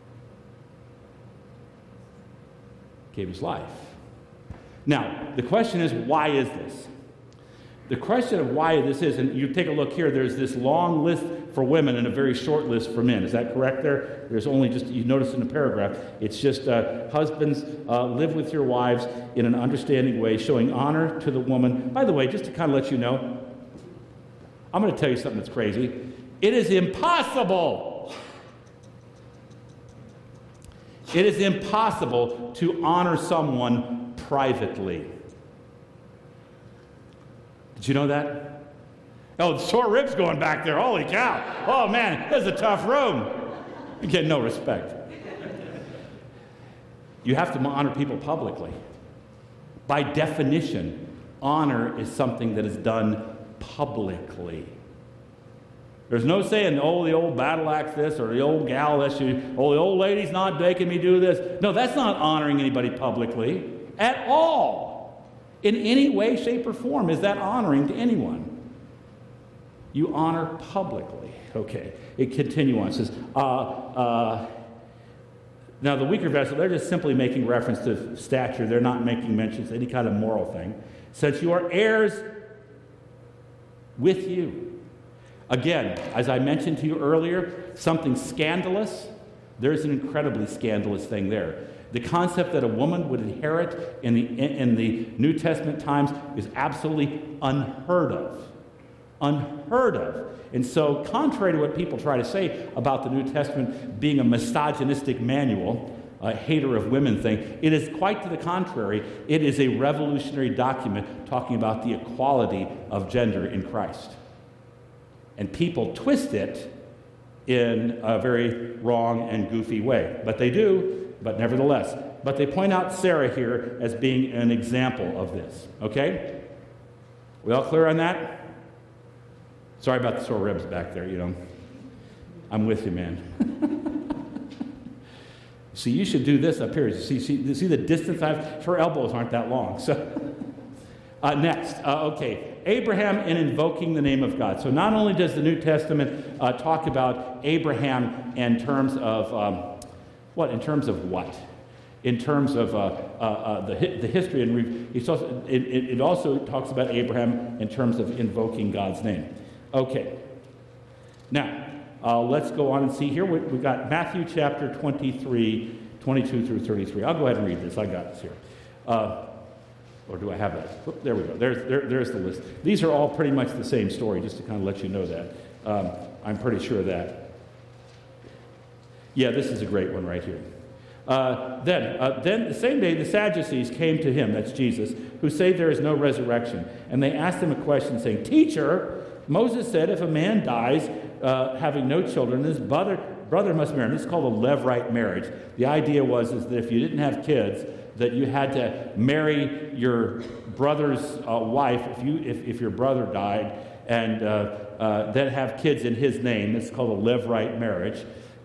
Gave his life. Now, the question is, why is this? The question of why this is, and you take a look here, there's this long list for women and a very short list for men. Is that correct there? There's only just, you notice in the paragraph, it's just husbands, live with your wives in an understanding way, showing honor to the woman. By the way, just to kind of let you know, I'm going to tell you something that's crazy. It is impossible. It is impossible to honor someone privately. Did you know that? Oh, sore ribs going back there. Holy cow. Oh, man, this is a tough room. You get no respect. You have to honor people publicly. By definition, honor is something that is done publicly. There's no saying, oh, the old battle axe this, or the old gal this, oh, the old lady's not making me do this. No, that's not honoring anybody publicly at all. In any way, shape, or form is that honoring to anyone. You honor publicly. Okay, it continues on. It says, now the weaker vessel, they're just simply making reference to stature. They're not making mention to any kind of moral thing. since you are heirs with you. Again, as I mentioned to you earlier, something scandalous, there's an incredibly scandalous thing there. The concept that a woman would inherit in the New Testament times is absolutely unheard of. Unheard of. And so, contrary to what people try to say about the New Testament being a misogynistic manual, a hater of women thing, it is quite to the contrary. It is a revolutionary document talking about the equality of gender in Christ. And people twist it in a very wrong and goofy way. But they do, but nevertheless. But they point out Sarah here as being an example of this. Okay? We all clear on that? Sorry about the sore ribs back there, I'm with you, man. See, you should do this up here. See the distance I have? Her elbows aren't that long. So, next, okay. Abraham in invoking the name of God. So not only does the New Testament talk about Abraham in terms of what? In terms of what? In terms of the history, and it also talks about Abraham in terms of invoking God's name. Okay. Now, let's go on and see here. We've got Matthew chapter 23, 22 through 33. I'll go ahead and read this. I got this here. Or do I have that? Oop, there we go. There's the list. These are all pretty much the same story, just to kind of let you know that. I'm pretty sure of that. Yeah, this is a great one right here. Then the same day the Sadducees came to him, that's Jesus, who say there is no resurrection. And they asked him a question, saying, Teacher, Moses said if a man dies having no children, his brother must marry him. This is called a levirate marriage. The idea was that if you didn't have kids, that you had to marry your brother's wife if your brother died, and then have kids in his name. It's called a levirate marriage.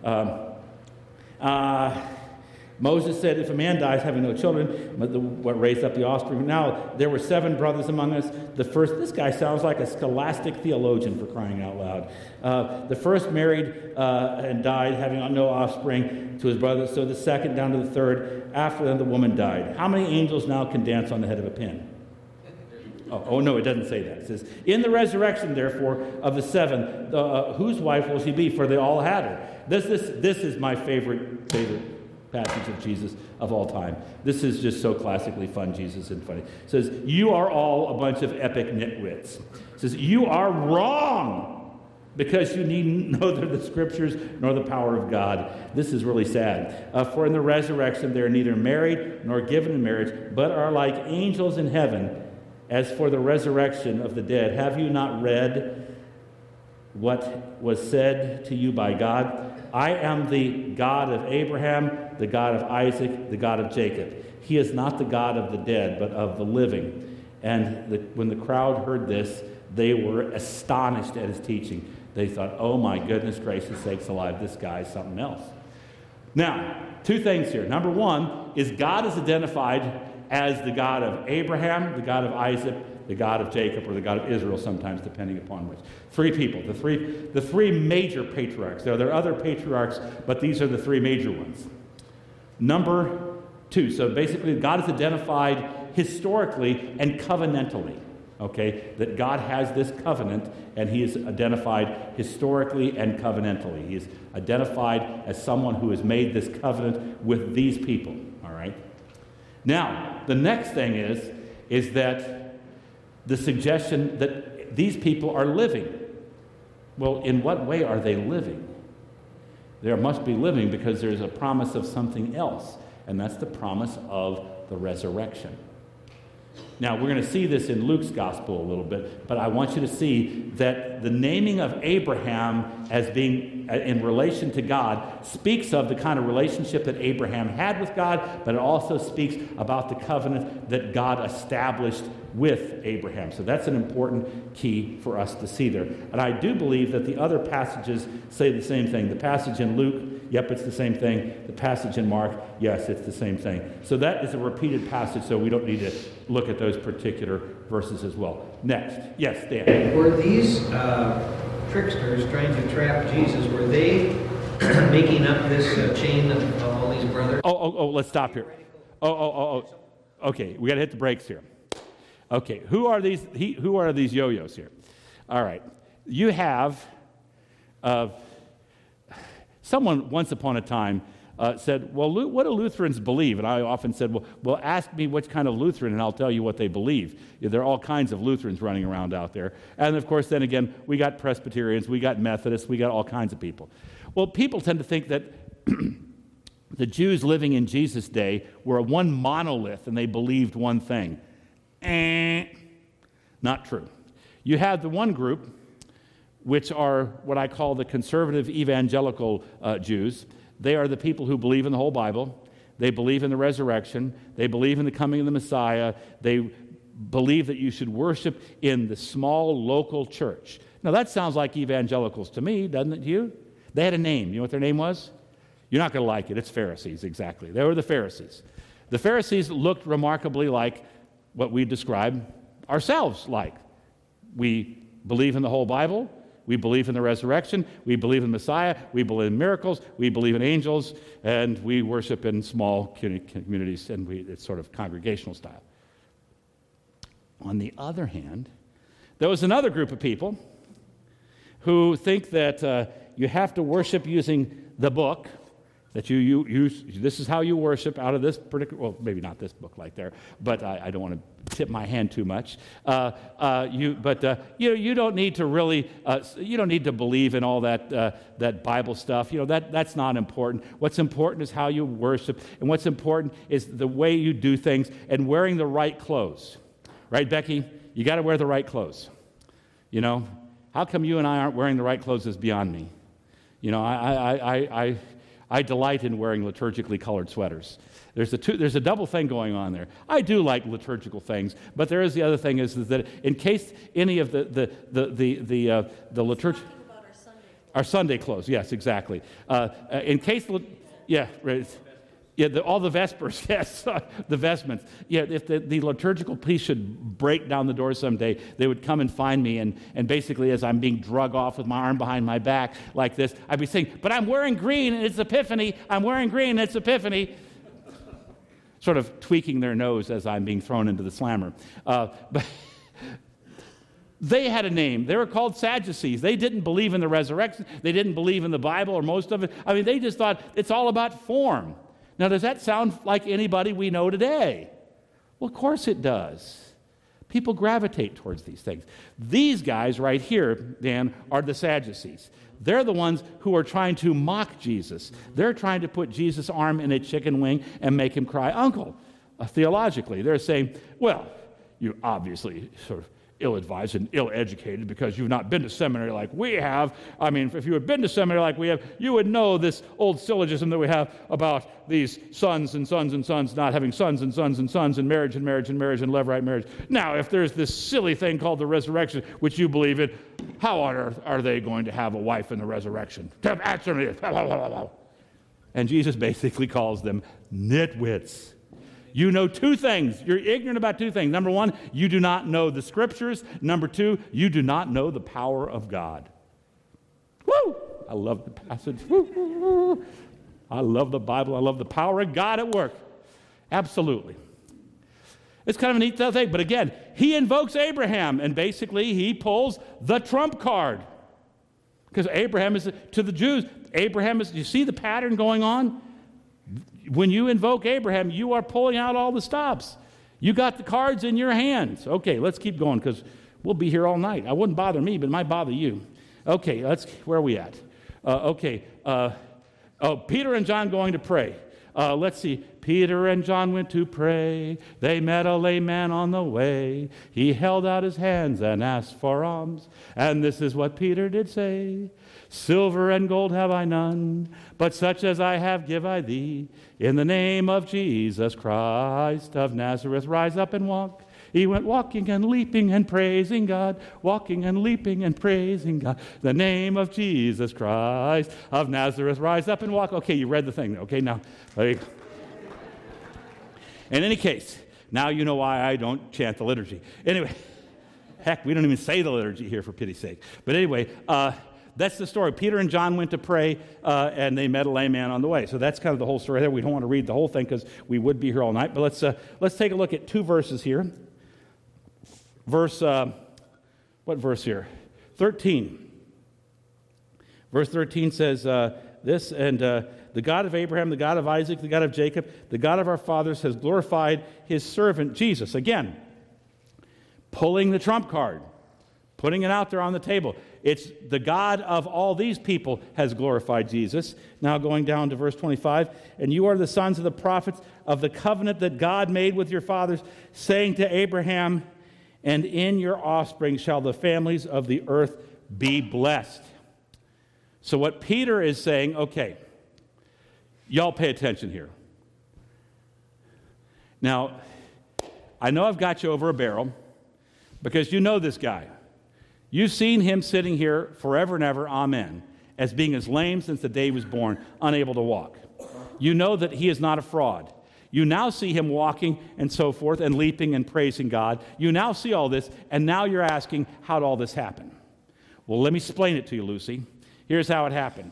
Moses said, if a man dies having no children, what raised up the offspring. Now, there were 7 brothers among us. The first, this guy sounds like a scholastic theologian, for crying out loud. The first married and died having no offspring to his brother. So the second down to the third. After them, the woman died. How many angels now can dance on the head of a pin? Oh, no, it doesn't say that. It says, in the resurrection, therefore, of the 7, whose wife will she be? For they all had her. This is my favorite passage of Jesus of all time. This is just so classically fun, Jesus, and funny. It says, you are all a bunch of epic nitwits. It says, you are wrong because you neither know the scriptures nor the power of God. This is really sad. For in the resurrection they are neither married nor given in marriage, but are like angels in heaven. As for the resurrection of the dead, have you not read what was said to you by God? I am the God of Abraham, the God of Isaac, the God of Jacob. He is not the God of the dead, but of the living. And when the crowd heard this, they were astonished at his teaching. They thought, oh my goodness gracious sakes alive, this guy is something else. Now, 2 things here. Number 1 is God is identified as the God of Abraham, the God of Isaac, the God of Jacob, or the God of Israel sometimes, depending upon which. 3 people, the three major patriarchs. There are other patriarchs, but these are the 3 major ones. Number 2, so basically God is identified historically and covenantally. Okay, that God has this covenant, and he is identified historically and covenantally. He is identified as someone who has made this covenant with these people. All right. Now, the next thing is that the suggestion that these people are living. Well, in what way are they living? There must be living because there's a promise of something else, and that's the promise of the resurrection. Now, we're going to see this in Luke's gospel a little bit, but I want you to see that the naming of Abraham as being in relation to God speaks of the kind of relationship that Abraham had with God, but it also speaks about the covenant that God established with Abraham. So that's an important key for us to see there. And I do believe that the other passages say the same thing. The passage in Luke, yep, it's the same thing. The passage in Mark, yes, it's the same thing. So that is a repeated passage, so we don't need to look at those particular verses as well. Next. Yes, Dan. Were these tricksters trying to trap Jesus, were they making up this chain of all these brothers? Oh, let's stop here. Okay, we got to hit the brakes here. Okay, who are these yo-yos here? All right, you have someone once upon a time said, well, what do Lutherans believe? And I often said, well, ask me what kind of Lutheran, and I'll tell you what they believe. There are all kinds of Lutherans running around out there. And, of course, then again, we got Presbyterians, we got Methodists, we got all kinds of people. Well, people tend to think that the Jews living in Jesus' day were one monolith, and they believed one thing. Not true. You have the one group, which are what I call the conservative evangelical Jews. They are the people who believe in the whole Bible. They believe in the resurrection. They believe in the coming of the Messiah. They believe that you should worship in the small local church. Now, that sounds like evangelicals to me, doesn't it to you? They had a name. You know what their name was? You're not going to like it. It's Pharisees, exactly. They were the Pharisees. The Pharisees looked remarkably like what we describe ourselves like. We believe in the whole Bible. We believe in the resurrection. We believe in Messiah. We believe in miracles. We believe in angels. And we worship in small communities, and it's sort of congregational style. On the other hand, there was another group of people who think that you have to worship using the book, that you use, this is how you worship out of this particular, well, maybe not this book like there, but I don't want to tip my hand too much. You don't need to really, you don't need to believe in all that Bible stuff. That's not important. What's important is how you worship, and what's important is the way you do things and wearing the right clothes. Right, Becky? You got to wear the right clothes. How come you and I aren't wearing the right clothes is beyond me. I delight in wearing liturgically colored sweaters. There's a double thing going on there. I do like liturgical things, but there is the other thing is that in case any of the liturgical, our Sunday clothes, yes, exactly. In case, yeah, right. Yeah, all the vespers, yes, the vestments. Yeah, if the liturgical piece should break down the door someday, they would come and find me, and basically as I'm being drug off with my arm behind my back like this, I'd be saying, but I'm wearing green and it's Epiphany. I'm wearing green and it's Epiphany. Sort of tweaking their nose as I'm being thrown into the slammer. But they had a name. They were called Sadducees. They didn't believe in the resurrection. They didn't believe in the Bible or most of it. I mean, they just thought it's all about form. Now, does that sound like anybody we know today? Well, of course it does. People gravitate towards these things. These guys right here, Dan, are the Sadducees. They're the ones who are trying to mock Jesus. They're trying to put Jesus' arm in a chicken wing and make him cry, uncle. Theologically, they're saying, well, you're obviously sort of ill-advised and ill-educated because you've not been to seminary like we have. I mean, if you had been to seminary like we have, you would know this old syllogism that we have about these sons and sons and sons not having sons and sons and sons and marriage and marriage and marriage and levirate marriage. Now, if there's this silly thing called the resurrection, which you believe in, how on earth are they going to have a wife in the resurrection? Answer me. And Jesus basically calls them nitwits. You know two things. You're ignorant about two things. Number one, you do not know the Scriptures. Number two, you do not know the power of God. Woo! I love the passage. Woo! I love the Bible. I love the power of God at work. Absolutely. It's kind of a neat thing. But again, he invokes Abraham, and basically he pulls the trump card. Because Abraham is, to the Jews, Abraham is, you see the pattern going on? When you invoke Abraham, you are pulling out all the stops. You got the cards in your hands. Okay, let's keep going because we'll be here all night. It wouldn't bother me, but it might bother you. Okay, where are we at? Peter and John going to pray. Let's see. Peter and John went to pray. They met a lame man on the way. He held out his hands and asked for alms. And this is what Peter did say. Silver and gold have I none, but such as I have give I thee. In the name of Jesus Christ of Nazareth, rise up and walk. He went walking and leaping and praising God, walking and leaping and praising God. The name of Jesus Christ of Nazareth, rise up and walk. Okay, you read the thing. Okay, now, there you go. In any case, now you know why I don't chant the liturgy. Anyway, heck, we don't even say the liturgy here for pity's sake. But anyway, that's the story. Peter and John went to pray, and they met a lame man on the way. So that's kind of the whole story there. We don't want to read the whole thing because we would be here all night. But let's take a look at two verses here. what verse here? 13. Verse 13 says this, and the God of Abraham, the God of Isaac, the God of Jacob, the God of our fathers has glorified his servant Jesus. Again, pulling the trump card, putting it out there on the table. It's the God of all these people has glorified Jesus. Now going down to verse 25, and you are the sons of the prophets of the covenant that God made with your fathers, saying to Abraham, and in your offspring shall the families of the earth be blessed. So what Peter is saying, okay, y'all pay attention here. Now, I know I've got you over a barrel because you know this guy. You've seen him sitting here forever and ever, amen, as being as lame since the day he was born, unable to walk. You know that he is not a fraud. You now see him walking and so forth and leaping and praising God. You now see all this, and now you're asking, how did all this happen? Well, let me explain it to you, Lucy. Here's how it happened.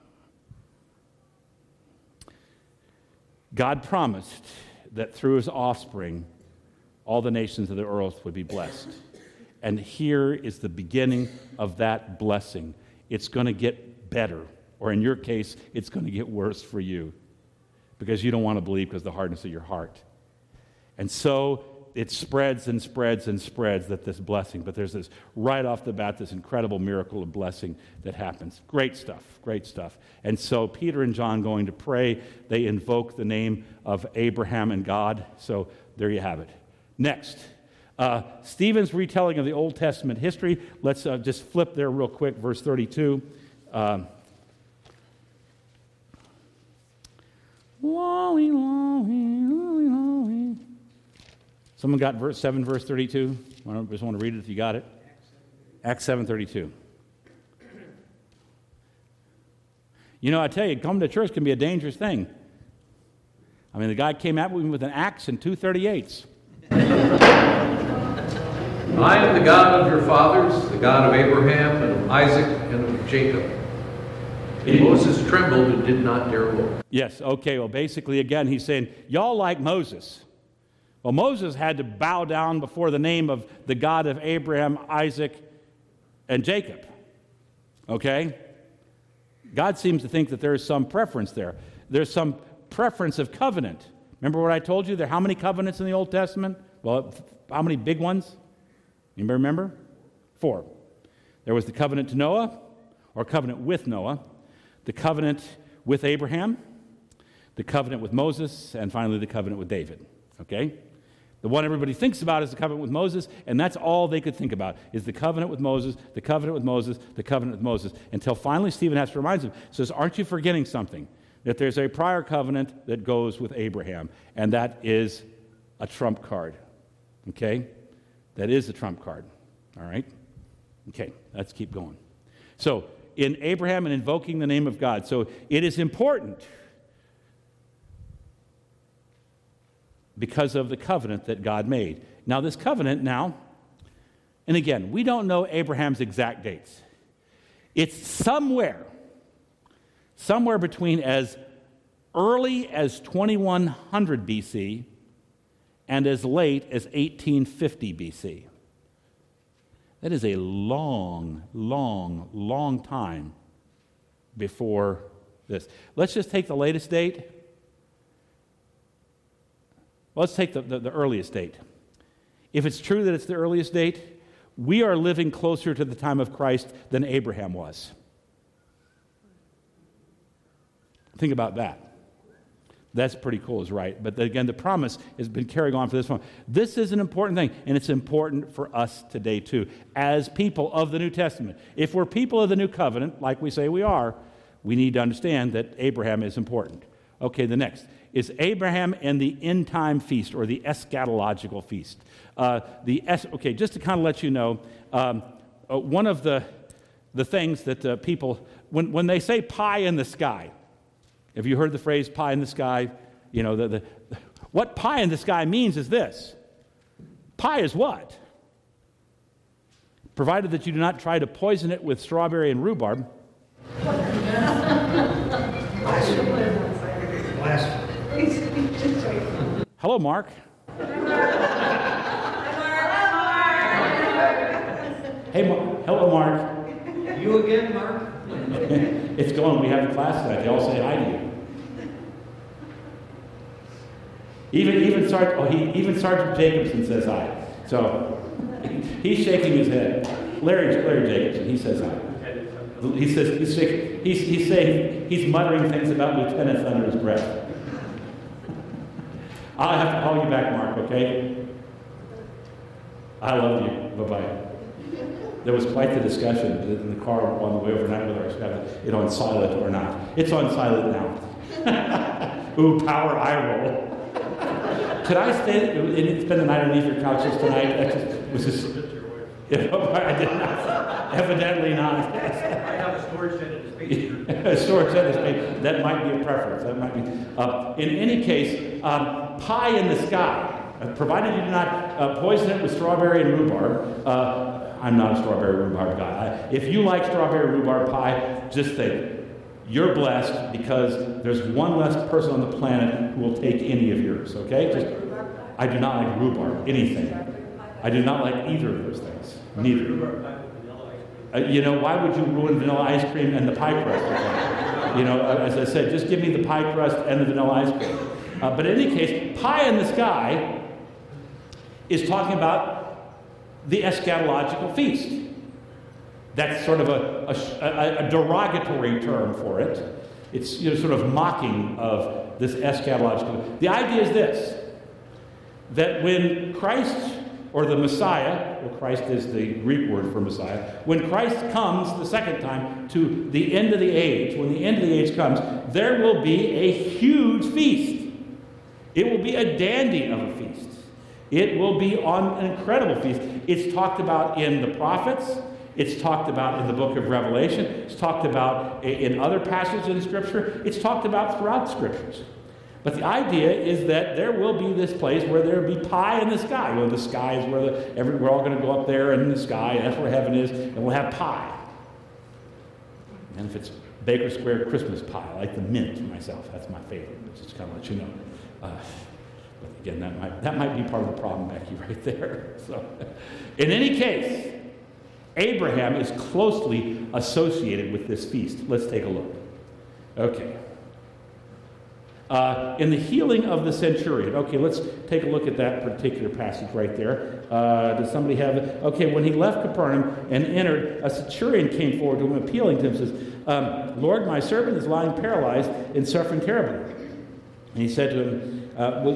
God promised that through his offspring, all the nations of the earth would be blessed. And here is the beginning of that blessing. It's going to get better, or in your case, it's going to get worse for you because you don't want to believe because of the hardness of your heart. And so it spreads and spreads and spreads that this blessing, but there's this right off the bat, this incredible miracle of blessing that happens. Great stuff, great stuff. And so Peter and John going to pray, they invoke the name of Abraham and God. So there you have it. Next, Stephen's retelling of the Old Testament history. Let's just flip there real quick, verse 32. Someone got verse 7, verse 32? I just want to read it if you got it. Acts 7:32. You know, I tell you, coming to church can be a dangerous thing. I mean, the guy came at me with an axe and 2 38s. I am the God of your fathers, the God of Abraham and of Isaac and of Jacob. And Moses trembled and did not dare look. Yes, okay, well, basically, again, he's saying, y'all like Moses. Well, Moses had to bow down before the name of the God of Abraham, Isaac, and Jacob. Okay? God seems to think that there's some preference there. There's some preference of covenant. Remember what I told you? There are how many covenants in the Old Testament? Well, how many big ones? Anybody remember? 4. There was the covenant to Noah, or covenant with Noah, the covenant with Abraham, the covenant with Moses, and finally the covenant with David. Okay? The one everybody thinks about is the covenant with Moses, and that's all they could think about, is the covenant with Moses, the covenant with Moses, the covenant with Moses, until finally Stephen has to remind them, says, aren't you forgetting something? That there's a prior covenant that goes with Abraham, and that is a trump card. Okay? That is a trump card. All right? Okay, let's keep going. So, in Abraham and invoking the name of God, so it is important because of the covenant that God made. Now, this covenant now, and again, we don't know Abraham's exact dates. It's somewhere between as early as 2100 BC and as late as 1850 BC. That is a long, long, long time before this. Let's just take the latest date. Let's take the earliest date. If it's true that it's the earliest date, we are living closer to the time of Christ than Abraham was. Think about that. That's pretty cool, is right. But again, the promise has been carrying on for this long. This is an important thing, and it's important for us today too, as people of the New Testament. If we're people of the New Covenant, like we say we are, we need to understand that Abraham is important. Okay, the next is Abraham and the end-time feast, or the eschatological feast. Okay, just to kind of let you know, one of the things that people, when they say pie in the sky, have you heard the phrase pie in the sky? You know, what pie in the sky means is this. Pie is what? Provided that you do not try to poison it with strawberry and rhubarb. Hello, Mark. Hey, hello, Mark. You again, Mark? It's going. We have a class tonight. They all say hi to you. Even Sergeant Jacobson says hi. So he's shaking his head. Larry Jacobson, he says hi. He's saying he's muttering things about lieutenants under his breath. I'll have to call you back, Mark. Okay? I love you. Bye-bye. There was quite the discussion in the car on the way overnight whether I should have it on silent or not. It's on silent now. Ooh, power eye roll. Could I spend the night underneath your couches tonight? That was just. I did not. Evidently not. I have a storage shed in the space. A storage shed in the space. That might be a preference. That might be. In any case, pie in the sky. Provided you do not poison it with strawberry and rhubarb. I'm not a strawberry rhubarb guy. If you like strawberry rhubarb pie, just think, you're blessed because there's one less person on the planet who will take any of yours, okay? I do not like rhubarb, anything. I do not like either of those things. Neither. Why would you ruin vanilla ice cream and the pie crust? As I said, just give me the pie crust and the vanilla ice cream. But in any case, pie in the sky is talking about the eschatological feast. That's sort of a derogatory term for it. It's sort of mocking of this eschatological. The idea is this, that when Christ, or the Messiah, well, Christ is the Greek word for Messiah, when Christ comes the second time to the end of the age, when the end of the age comes, there will be a huge feast. It will be a dandy of a feast. It will be on an incredible feast. It's talked about in the prophets. It's talked about in the book of Revelation. It's talked about in other passages in Scripture. It's talked about throughout Scriptures. But the idea is that there will be this place where there will be pie in the sky. The sky is where we're all going to go up there in the sky, and that's where heaven is, and we'll have pie. And if it's Baker Square Christmas pie, I like the mint myself. That's my favorite. Just kind of let you know. But again, that might be part of the problem, Becky, right there. So, in any case, Abraham is closely associated with this feast. Let's take a look. Okay. In the healing of the centurion. Okay, let's take a look at that particular passage right there. Does somebody have it? Okay, when he left Capernaum and entered, a centurion came forward to him, appealing to him, says, Lord, my servant is lying paralyzed and suffering terribly. And he said to him,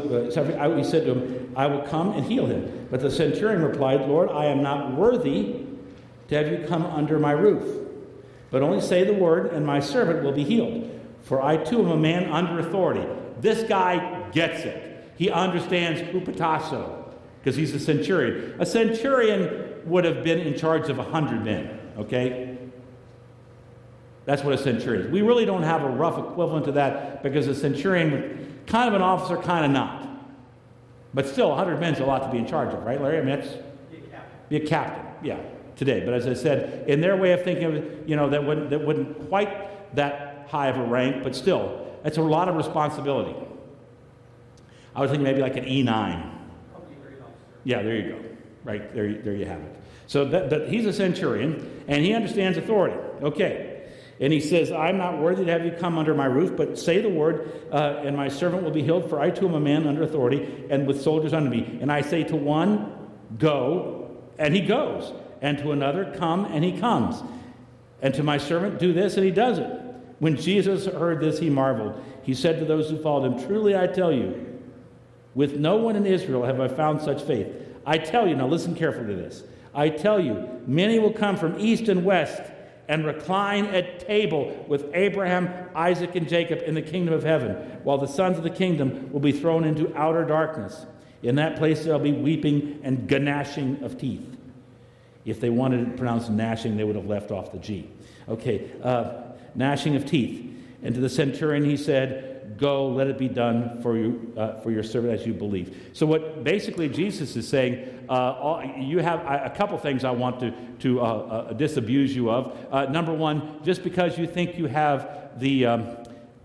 I will come and heal him. But the centurion replied, Lord, I am not worthy to have you come under my roof. But only say the word, and my servant will be healed. For I too am a man under authority. This guy gets it. He understands hupotasso, because he's a centurion. A centurion would have been in charge of 100 men, okay? That's what a centurion is. We really don't have a rough equivalent to that, because a centurion, kind of an officer, kind of not. But still, 100 men is a lot to be in charge of, right, Larry? I mean, that's... Be a captain, yeah, today. But as I said, in their way of thinking of it, that wouldn't quite that high of a rank, but still, it's a lot of responsibility. I was thinking maybe like an E9. Yeah, there you go. Right, there you have it. So but he's a centurion, and he understands authority. Okay. And he says, I'm not worthy to have you come under my roof, but say the word, and my servant will be healed, for I too am a man under authority, and with soldiers under me. And I say to one, go, and he goes. And to another, come, and he comes. And to my servant, do this, and he does it. When Jesus heard this, he marveled. He said to those who followed him, truly I tell you, with no one in Israel have I found such faith. I tell you, now listen carefully to this. I tell you, many will come from east and west and recline at table with Abraham, Isaac, and Jacob in the kingdom of heaven, while the sons of the kingdom will be thrown into outer darkness. In that place there will be weeping and gnashing of teeth. If they wanted to pronounce gnashing, they would have left off the G. Okay, gnashing of teeth. And to the centurion he said, go, let it be done for you, for your servant as you believe. So what basically Jesus is saying, you have a couple things I want to disabuse you of. Number one, just because you think you have the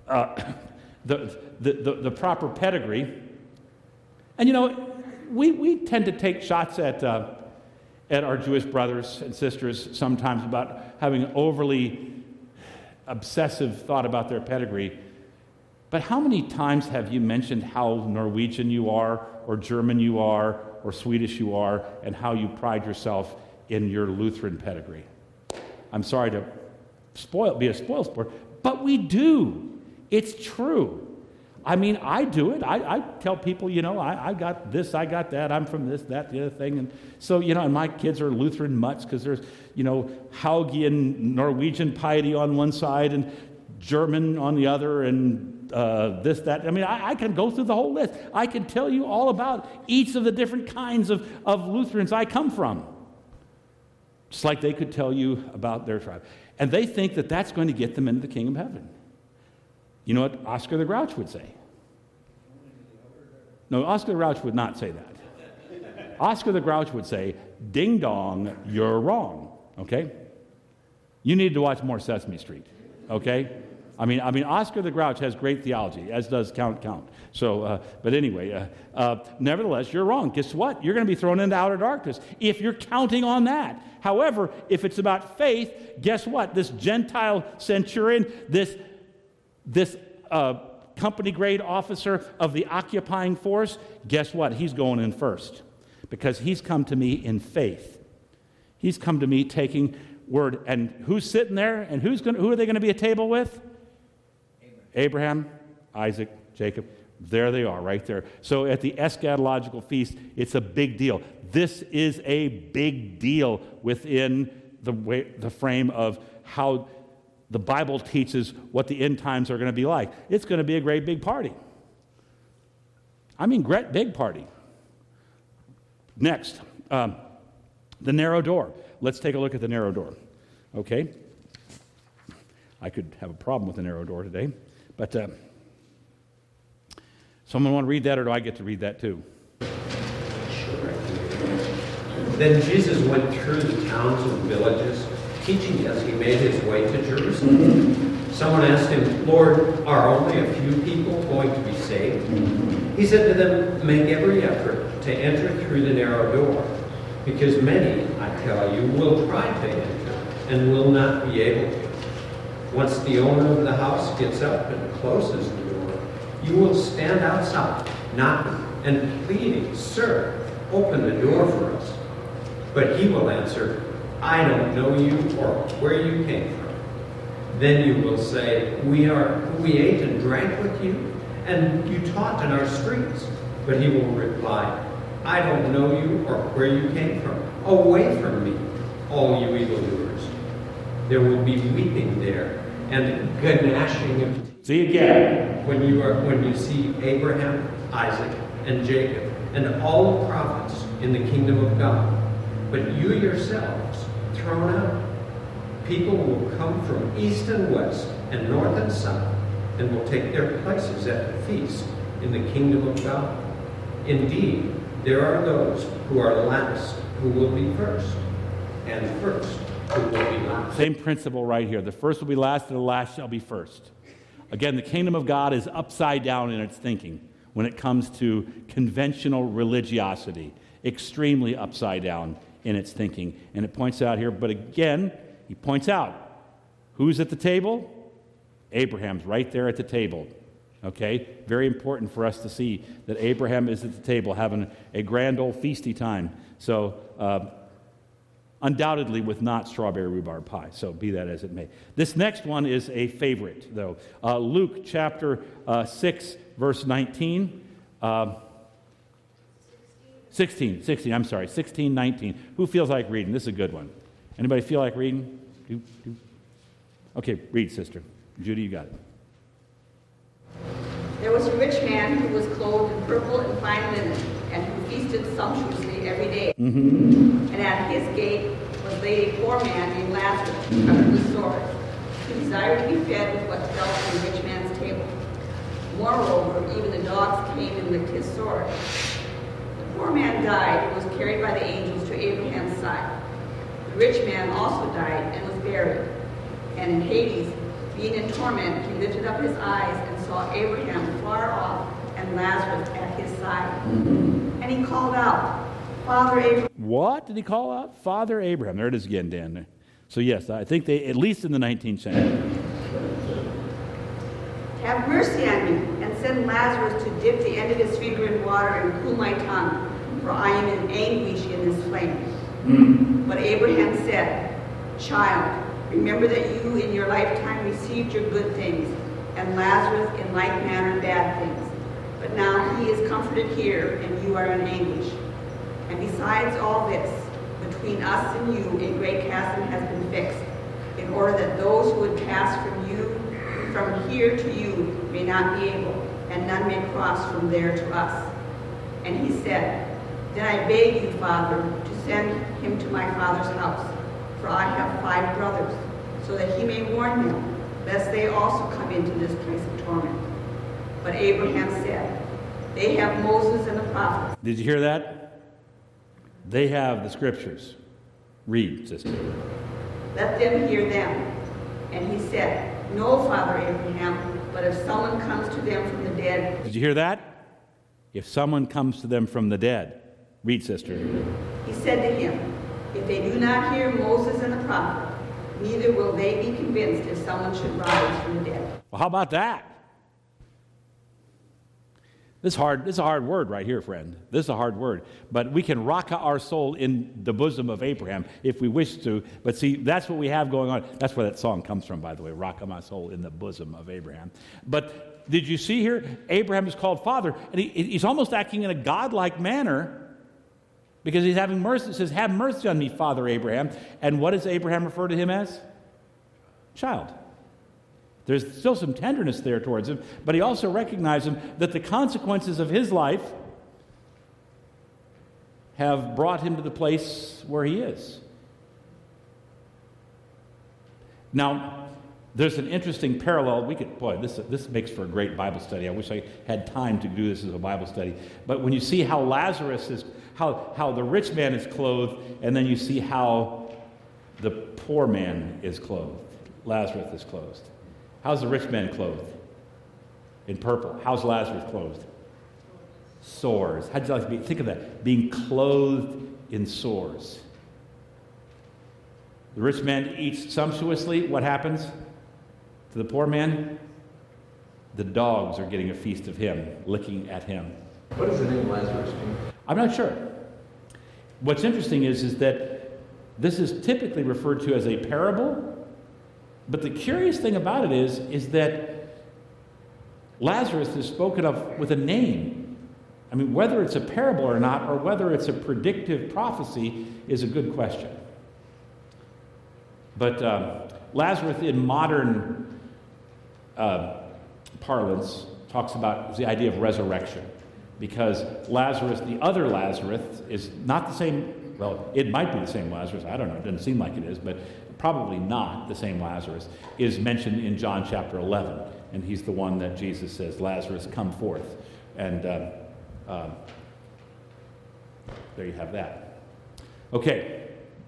proper pedigree, and we tend to take shots at at our Jewish brothers and sisters sometimes about having overly obsessive thought about their pedigree. But how many times have you mentioned how Norwegian you are, or German you are, or Swedish you are, and how you pride yourself in your Lutheran pedigree? I'm sorry to be a spoil sport, but we do. It's true. I mean, I do it. I tell people, I got this, I got that, I'm from this, that, the other thing. And so, and my kids are Lutheran mutts because there's, Haugian Norwegian piety on one side and German on the other, and this, that. I mean, I can go through the whole list. I can tell you all about each of the different kinds of Lutherans I come from. Just like they could tell you about their tribe. And they think that that's going to get them into the kingdom of heaven. You know what Oscar the Grouch would say? No, Oscar the Grouch would not say that. Oscar the Grouch would say, ding dong, you're wrong. Okay? You need to watch more Sesame Street. Okay? I mean, Oscar the Grouch has great theology, as does Count. So, but anyway, nevertheless, you're wrong. Guess what? You're going to be thrown into outer darkness if you're counting on that. However, if it's about faith, guess what? This Gentile centurion, this company grade officer of the occupying force, guess what? He's going in first because he's come to me in faith. He's come to me taking word. And who's sitting there? And who are they going to be at table with? Abraham, Isaac, Jacob. There they are, right there. So at the eschatological feast, it's a big deal. This is a big deal within the frame of how the Bible teaches what the end times are going to be like. It's going to be a great big party. I mean, great big party. Next, the narrow door. Let's take a look at the narrow door. Okay? I could have a problem with the narrow door today, but someone want to read that, or do I get to read that too? Then Jesus went through the towns and villages, teaching as he made his way to Jerusalem. Someone asked him, Lord, are only a few people going to be saved? He said to them, make every effort to enter through the narrow door, because many, I tell you, will try to enter and will not be able to. Once the owner of the house gets up and closes the door, you will stand outside, knocking and pleading, Sir, open the door for us. But he will answer, I don't know you or where you came from. Then you will say, we ate and drank with you, and you taught in our streets. But he will reply, I don't know you or where you came from. Away from me, all you evildoers. There will be weeping there and gnashing of teeth. See again. When you see Abraham, Isaac, and Jacob, and all the prophets in the kingdom of God. But you yourselves thrown out. People will come from east and west and north and south and will take their places at the feast in the kingdom of God. Indeed, there are those who are last who will be first, and first who will be last. Same principle right here. The first will be last, and the last shall be first. Again, the kingdom of God is upside down in its thinking when it comes to conventional religiosity. Extremely upside down in its thinking. And it points out here, but again, he points out, who's at the table? Abraham's right there at the table. Okay? Very important for us to see that Abraham is at the table having a grand old feasty time. So, undoubtedly with not strawberry rhubarb pie. So be that as it may. This next one is a favorite, though. Luke chapter 6, verse 19. 16, 19. Who feels like reading? This is a good one. Anybody feel like reading? Okay, read, sister. Judy, you got it. There was a rich man who was clothed in purple and fine linen, and who feasted sumptuously every day. And at his gate was laid a poor man named Lazarus, covered with sores, who desired to be fed with what fell from the rich man's table. Moreover, even the dogs came and licked his sores. The poor man died and was carried by the angels to Abraham's side. The rich man also died and was buried. And in Hades, being in torment, he lifted up his eyes and saw Abraham far off and Lazarus at his side. And he called out, Father Abraham. What did he call out? Father Abraham. There it is again, Dan. So yes, I think they, at least in the 19th century. Have mercy on me, and send Lazarus to dip the end of his finger in water and cool my tongue, for I am in anguish in this flame. But Abraham said, Child, remember that you in your lifetime received your good things, and Lazarus in like manner bad things. But now he is comforted here, and you are in anguish. And besides all this, between us and you a great chasm has been fixed, in order that those who would pass from here to you may not be able, and none may cross from there to us. And he said, Then I beg you, Father, to send him to my father's house, for I have 5 brothers, so that he may warn them, lest they also come into this place of torment. But Abraham said, They have Moses and the prophets. Did you hear that? They have the scriptures. Read, sister. Let them hear them. And he said, No, Father Abraham, but if someone comes to them from the dead. Did you hear that? If someone comes to them from the dead. Read, sister. He said to him, If they do not hear Moses and the prophet, neither will they be convinced if someone should rise from the dead. Well, how about that? This is a hard word right here, friend. This is a hard word. But we can rock our soul in the bosom of Abraham if we wish to. But see, that's what we have going on. That's where that song comes from, by the way. Rock my soul in the bosom of Abraham. But did you see here? Abraham is called father. And he's almost acting in a godlike manner because he's having mercy. It says, Have mercy on me, Father Abraham. And what does Abraham refer to him as? Child. There's still some tenderness there towards him, but he also recognizes that the consequences of his life have brought him to the place where he is. Now, there's an interesting parallel. This makes for a great Bible study. I wish I had time to do this as a Bible study. But when you see how Lazarus is, how the rich man is clothed, and then you see how the poor man is clothed. Lazarus is clothed. How's the rich man clothed? In purple. How's Lazarus clothed? Sores. How'd you like to be? Think of that. Being clothed in sores. The rich man eats sumptuously. What happens to the poor man? The dogs are getting a feast of him, licking at him. What does the name Lazarus mean? I'm not sure. What's interesting is that this is typically referred to as a parable. But the curious thing about it is that Lazarus is spoken of with a name. I mean, whether it's a parable or not, or whether it's a predictive prophecy, is a good question. But Lazarus, in modern parlance, talks about the idea of resurrection. Because Lazarus, the other Lazarus, is not the same. Well, it might be the same Lazarus. I don't know. It doesn't seem like it is, but probably not the same Lazarus, is mentioned in John chapter 11. And he's the one that Jesus says, Lazarus, come forth. And there you have that. Okay.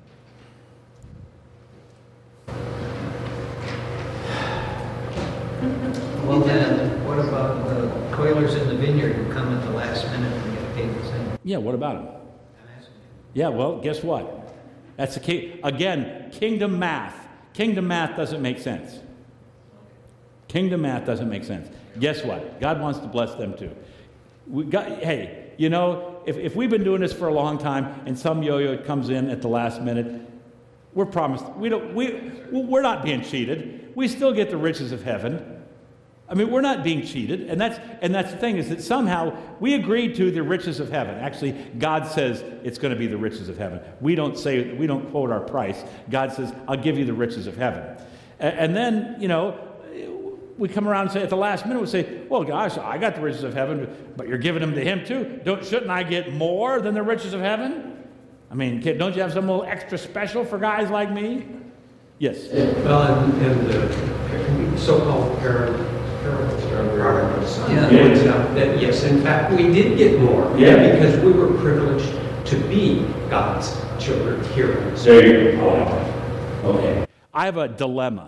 Well then, what about the toilers in the vineyard who come at the last minute and get paid the same? Yeah, what about him? I'm asking you. Yeah, well, guess what? That's again, kingdom math. Kingdom math doesn't make sense. Kingdom math doesn't make sense. Guess what? God wants to bless them too. Hey, you know, if we've been doing this for a long time and some yo-yo comes in at the last minute, we're promised we're not being cheated. We still get the riches of heaven. I mean, we're not being cheated, and that's the thing, is that somehow we agreed to the riches of heaven. Actually, God says it's going to be the riches of heaven. We don't quote our price. God says, I'll give you the riches of heaven. And then, you know, we come around and say, at the last minute, we say, well, gosh, I got the riches of heaven, but you're giving them to him too. Shouldn't I get more than the riches of heaven? I mean, don't you have some little extra special for guys like me? Yes. Well, and the so-called parables Yeah. points out that yes, in fact, we did get more. Yeah. Because we were privileged to be God's children here on this earth. There you go. Okay. I have a dilemma.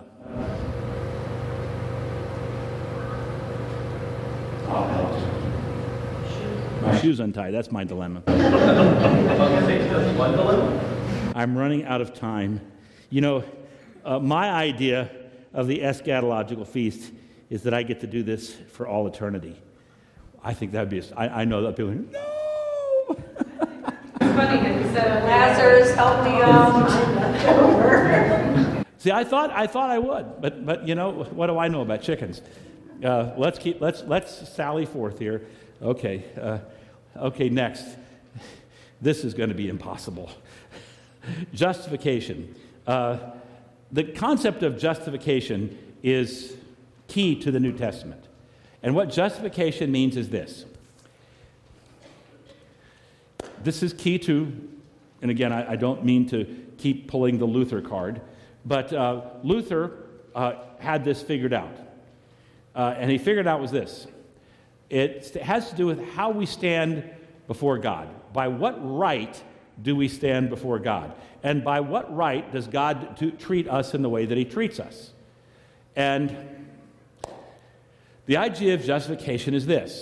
my shoes untied. That's my dilemma. That's one dilemma. I'm running out of time. You know, my idea of the eschatological feast is that I get to do this for all eternity. I think that would be, I know that people are like, no! It's funny that you said Lazarus, help me out. See, I thought I would, but you know, what do I know about chickens? Let's sally forth here. Okay, next. This is going to be impossible. Justification. The concept of justification is key to the New Testament. And what justification means is this. This is key to, and again, I don't mean to keep pulling the Luther card, but Luther had this figured out. And he figured out was this. It has to do with how we stand before God. By what right do we stand before God? And by what right does God treat us in the way that he treats us? And the idea of justification is this.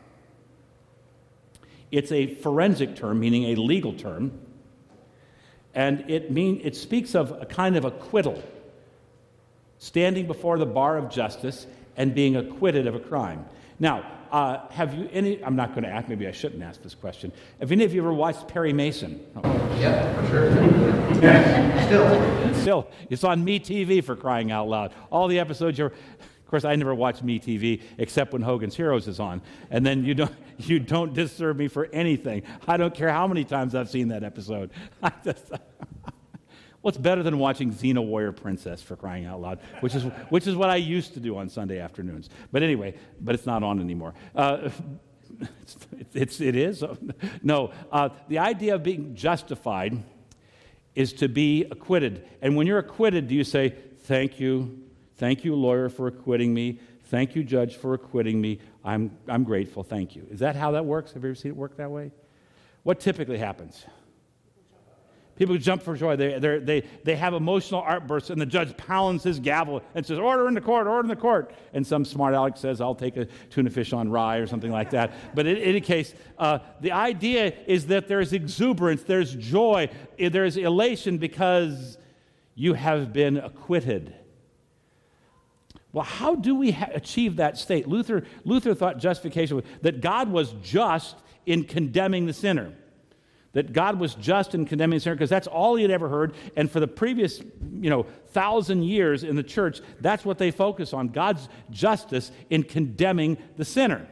It's a forensic term, meaning a legal term, and it speaks of a kind of acquittal, standing before the bar of justice and being acquitted of a crime. Now, have you any, I'm not going to ask, maybe I shouldn't ask this question. Have any of you ever watched Perry Mason? Yeah, for sure. Still, it's on MeTV for crying out loud. All the episodes of course, I never watch MeTV except when Hogan's Heroes is on. And then you don't disturb me for anything. I don't care how many times I've seen that episode. What's better than watching Xena Warrior Princess, for crying out loud, which is what I used to do on Sunday afternoons. But anyway, it's not on anymore. It is? No. The idea of being justified is to be acquitted. And when you're acquitted, do you say, thank you, lawyer, for acquitting me. Thank you, judge, for acquitting me. I'm grateful. Thank you. Is that how that works? Have you ever seen it work that way? What typically happens? People jump for joy. They have emotional outbursts, and the judge pounds his gavel and says, order in the court, order in the court. And some smart aleck says, I'll take a tuna fish on rye or something like that. But in any case, the idea is that there's exuberance, there's joy, there's elation because you have been acquitted. Well, how do we achieve that state? Luther thought justification was that God was just in condemning the sinner. That God was just in condemning the sinner because that's all he had ever heard. And for the previous, 1,000 years in the church, that's what they focus on, God's justice in condemning the sinner.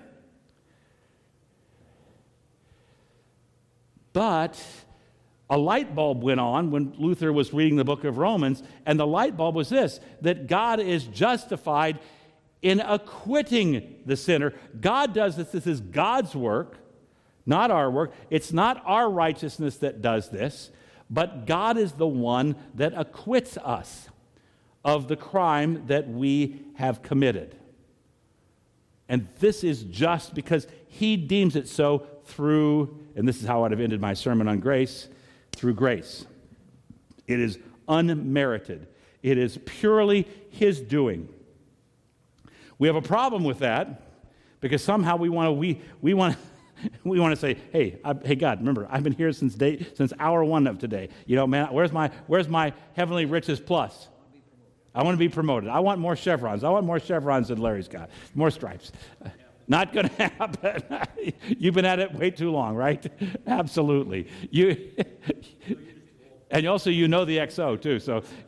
But a light bulb went on when Luther was reading the book of Romans, and the light bulb was this, that God is justified in acquitting the sinner. God does this. This is God's work, not our work. It's not our righteousness that does this, but God is the one that acquits us of the crime that we have committed. And this is just because he deems it so through, and this is how I'd have ended my sermon on grace, through grace. It is unmerited. It is purely his doing. We have a problem with that because somehow we want to say, hey God, remember, I've been here since hour one of today. Man, where's my heavenly riches plus? I want to be promoted. I want more chevrons. I want more chevrons than Larry's got. More stripes. Not going to happen. You've been at it way too long, right? Absolutely. And also you know the XO too.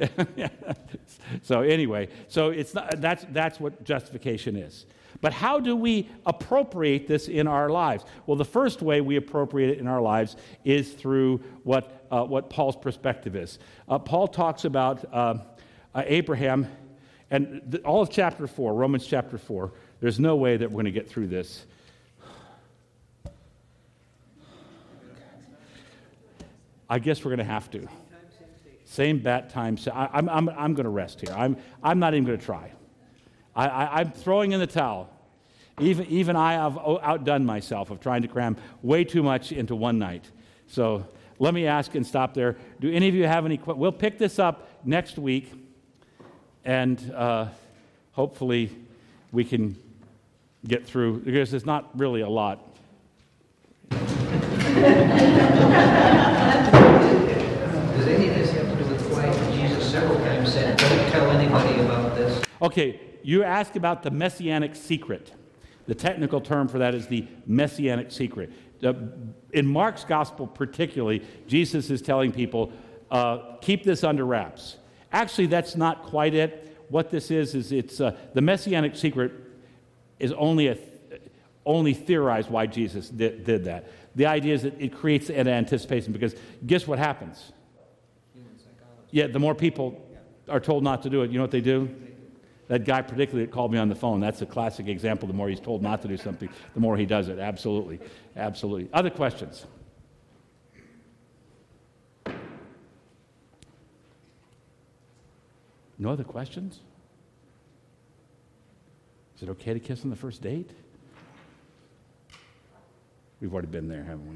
So anyway, it's not, that's what justification is. But how do we appropriate this in our lives? Well, the first way we appropriate it in our lives is through what Paul's perspective is. Paul talks about Abraham, and all of chapter 4, Romans chapter 4. There's no way that we're going to get through this. I guess we're going to have to. Same bat time. I'm going to rest here. I'm not even going to try. I'm throwing in the towel. Even I have outdone myself of trying to cram way too much into one night. So let me ask and stop there. Do any of you have any questions? We'll pick this up next week, and hopefully we can get through, because there's not really a lot Okay, you ask about the messianic secret. The technical term for that is the messianic secret. In Mark's gospel particularly, Jesus is telling people, keep this under wraps. Actually, that's not quite it. What this is it's the messianic secret is only theorized why Jesus did that. The idea is that it creates an anticipation, because guess what happens? Yeah, the more people are told not to do it, you know what they do? That guy particularly that called me on the phone, that's a classic example. The more he's told not to do something, the more he does it. Absolutely. Absolutely. Other questions? No other questions? Is it okay to kiss on the first date? We've already been there, haven't we?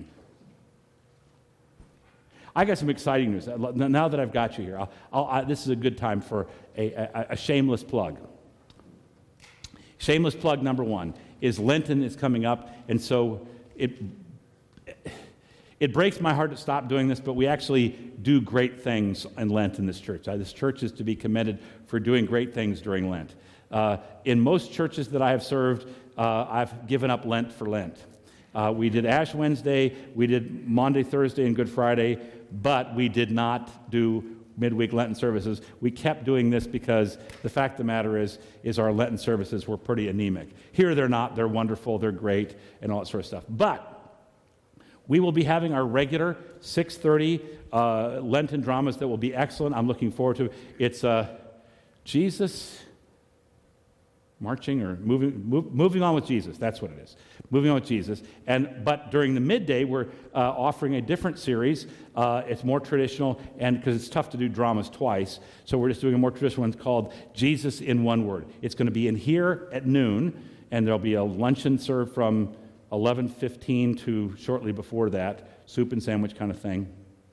I got some exciting news. Now that I've got you here, this is a good time for a shameless plug. Shameless plug number one is Lenten is coming up, and so it breaks my heart to stop doing this, but we actually do great things in Lent in this church. This church is to be commended for doing great things during Lent. In most churches that I have served, I've given up Lent for Lent. We did Ash Wednesday, we did Maundy, Thursday, and Good Friday, but we did not do midweek Lenten services. We kept doing this because the fact of the matter is our Lenten services were pretty anemic. Here they're not. They're wonderful. They're great and all that sort of stuff. But we will be having our regular 6:30 Lenten dramas that will be excellent. I'm looking forward to it. It's Jesus marching or moving on with Jesus. That's what it is. Moving on with Jesus. But during the midday, we're offering a different series. It's more traditional, and because it's tough to do dramas twice, so we're just doing a more traditional one called Jesus in One Word. It's going to be in here at noon, and there'll be a luncheon served from 11:15 to shortly before that, soup and sandwich kind of thing.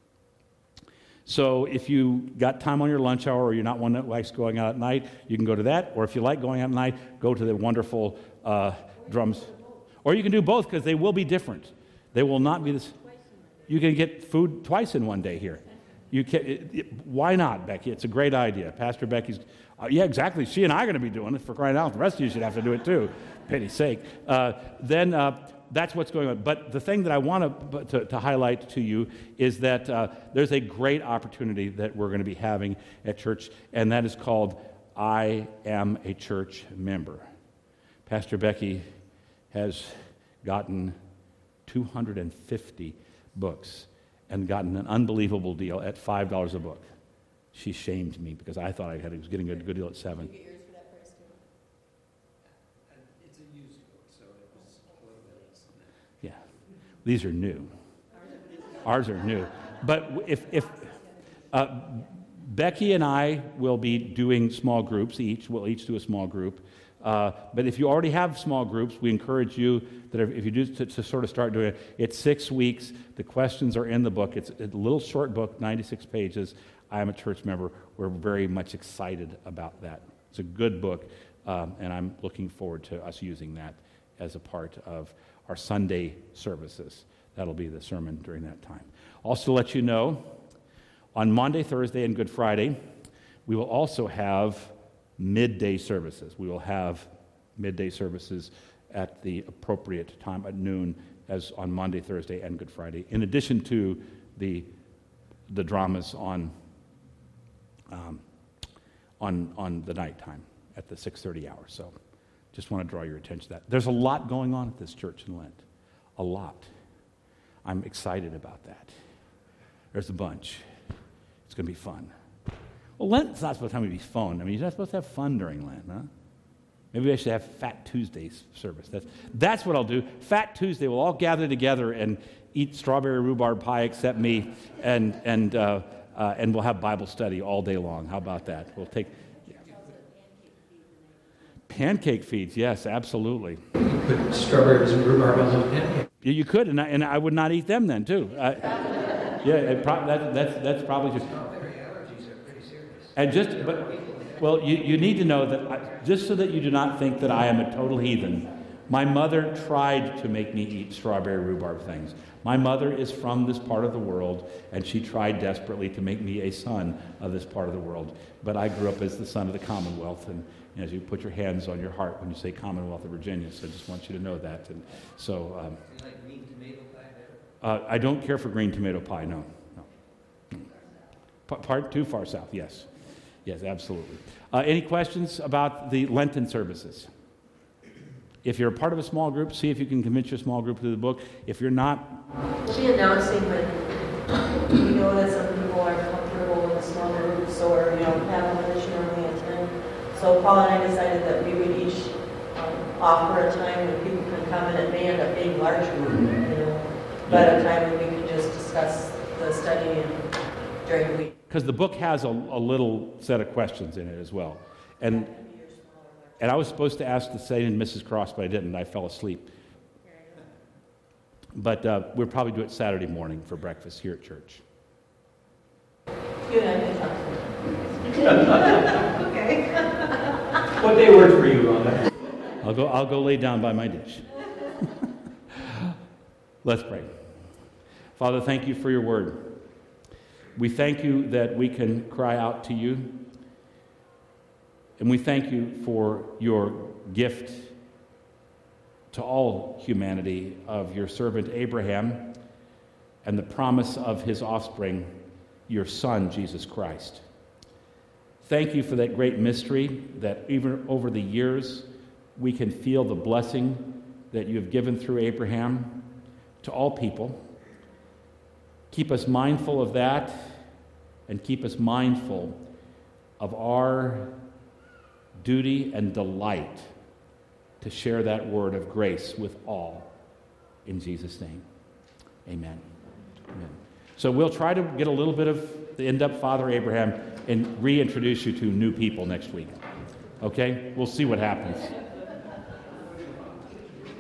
So if you got time on your lunch hour, or you're not one that likes going out at night, you can go to that. Or if you like going out at night, go to the wonderful drums. Or you can do both, because they will be different. They will not be this. You can get food twice in one day here. You can. Why not, Becky? It's a great idea. Pastor Becky's. Yeah, exactly. She and I are going to be doing it, for crying out. The rest of you should have to do it too. Pity's sake. That's what's going on. But the thing that I want to highlight to you is that there's a great opportunity that we're going to be having at church, and that is called I Am a Church Member. Pastor Becky has gotten 250 books and gotten an unbelievable deal at $5 a book. She shamed me because I thought I was getting a good deal at $7. Yeah, these are new. Ours are new. But if Becky and I will be doing small groups each. We'll each do a small group. But if you already have small groups, we encourage you that if you do to sort of start doing it. It's 6 weeks. The questions are in the book. It's a little short book, 96 pages. I am a church member. We're very much excited about that. It's a good book, and I'm looking forward to us using that as a part of our Sunday services. That'll be the sermon during that time. Also to let you know, on Monday, Thursday, and Good Friday, we will also have midday services. We will have midday services at the appropriate time at noon, as on Monday, Thursday, and Good Friday, in addition to the dramas on the nighttime at the 6:30 hour. So just want to draw your attention to that. There's a lot going on at this church in Lent. A lot. I'm excited about that. There's a bunch. It's going to be fun. Well, Lent's not supposed to be fun. I mean, you're not supposed to have fun during Lent, huh? Maybe I should have Fat Tuesday's service. That's what I'll do. Fat Tuesday, we'll all gather together and eat strawberry rhubarb pie, except me, and we'll have Bible study all day long. How about that? We'll take pancake feeds. Yes, absolutely. Put strawberries and rhubarb on those pancakes. You could, and I would not eat them then too. That's probably just. And you need to know that just so that you do not think that I am a total heathen, my mother tried to make me eat strawberry rhubarb things. My mother is from this part of the world, and she tried desperately to make me a son of this part of the world. But I grew up as the son of the Commonwealth, as you put your hands on your heart when you say Commonwealth of Virginia. So I just want you to know that. And so You like green tomato pie better? I don't care for green tomato pie, no. Part too far south, yes. Yes, absolutely. Any questions about the Lenten services? If you're a part of a small group, see if you can convince your small group to the book. If you're not... We'll be announcing, but we know that some people aren't comfortable with small groups or, have one that you normally attend. So Paul and I decided that we would each offer a time when people can come, and it may end up being large group, but a time when we can just discuss the study during the week. Because the book has a little set of questions in it as well. And I was supposed to ask the St. and Mrs. Cross, but I didn't. I fell asleep. But we'll probably do it Saturday morning for breakfast here at church. You and I can talk. Okay. What day works for you, Rhonda? I'll go lay down by my dish. Let's pray. Father, thank you for your word. We thank you that we can cry out to you. And we thank you for your gift to all humanity of your servant Abraham and the promise of his offspring, your Son, Jesus Christ. Thank you for that great mystery that even over the years we can feel the blessing that you have given through Abraham to all people. Keep us mindful of that, and keep us mindful of our duty and delight to share that word of grace with all. In Jesus' name, amen. Amen. So we'll try to get a little bit of the end-up Father Abraham and reintroduce you to new people next week. Okay? We'll see what happens.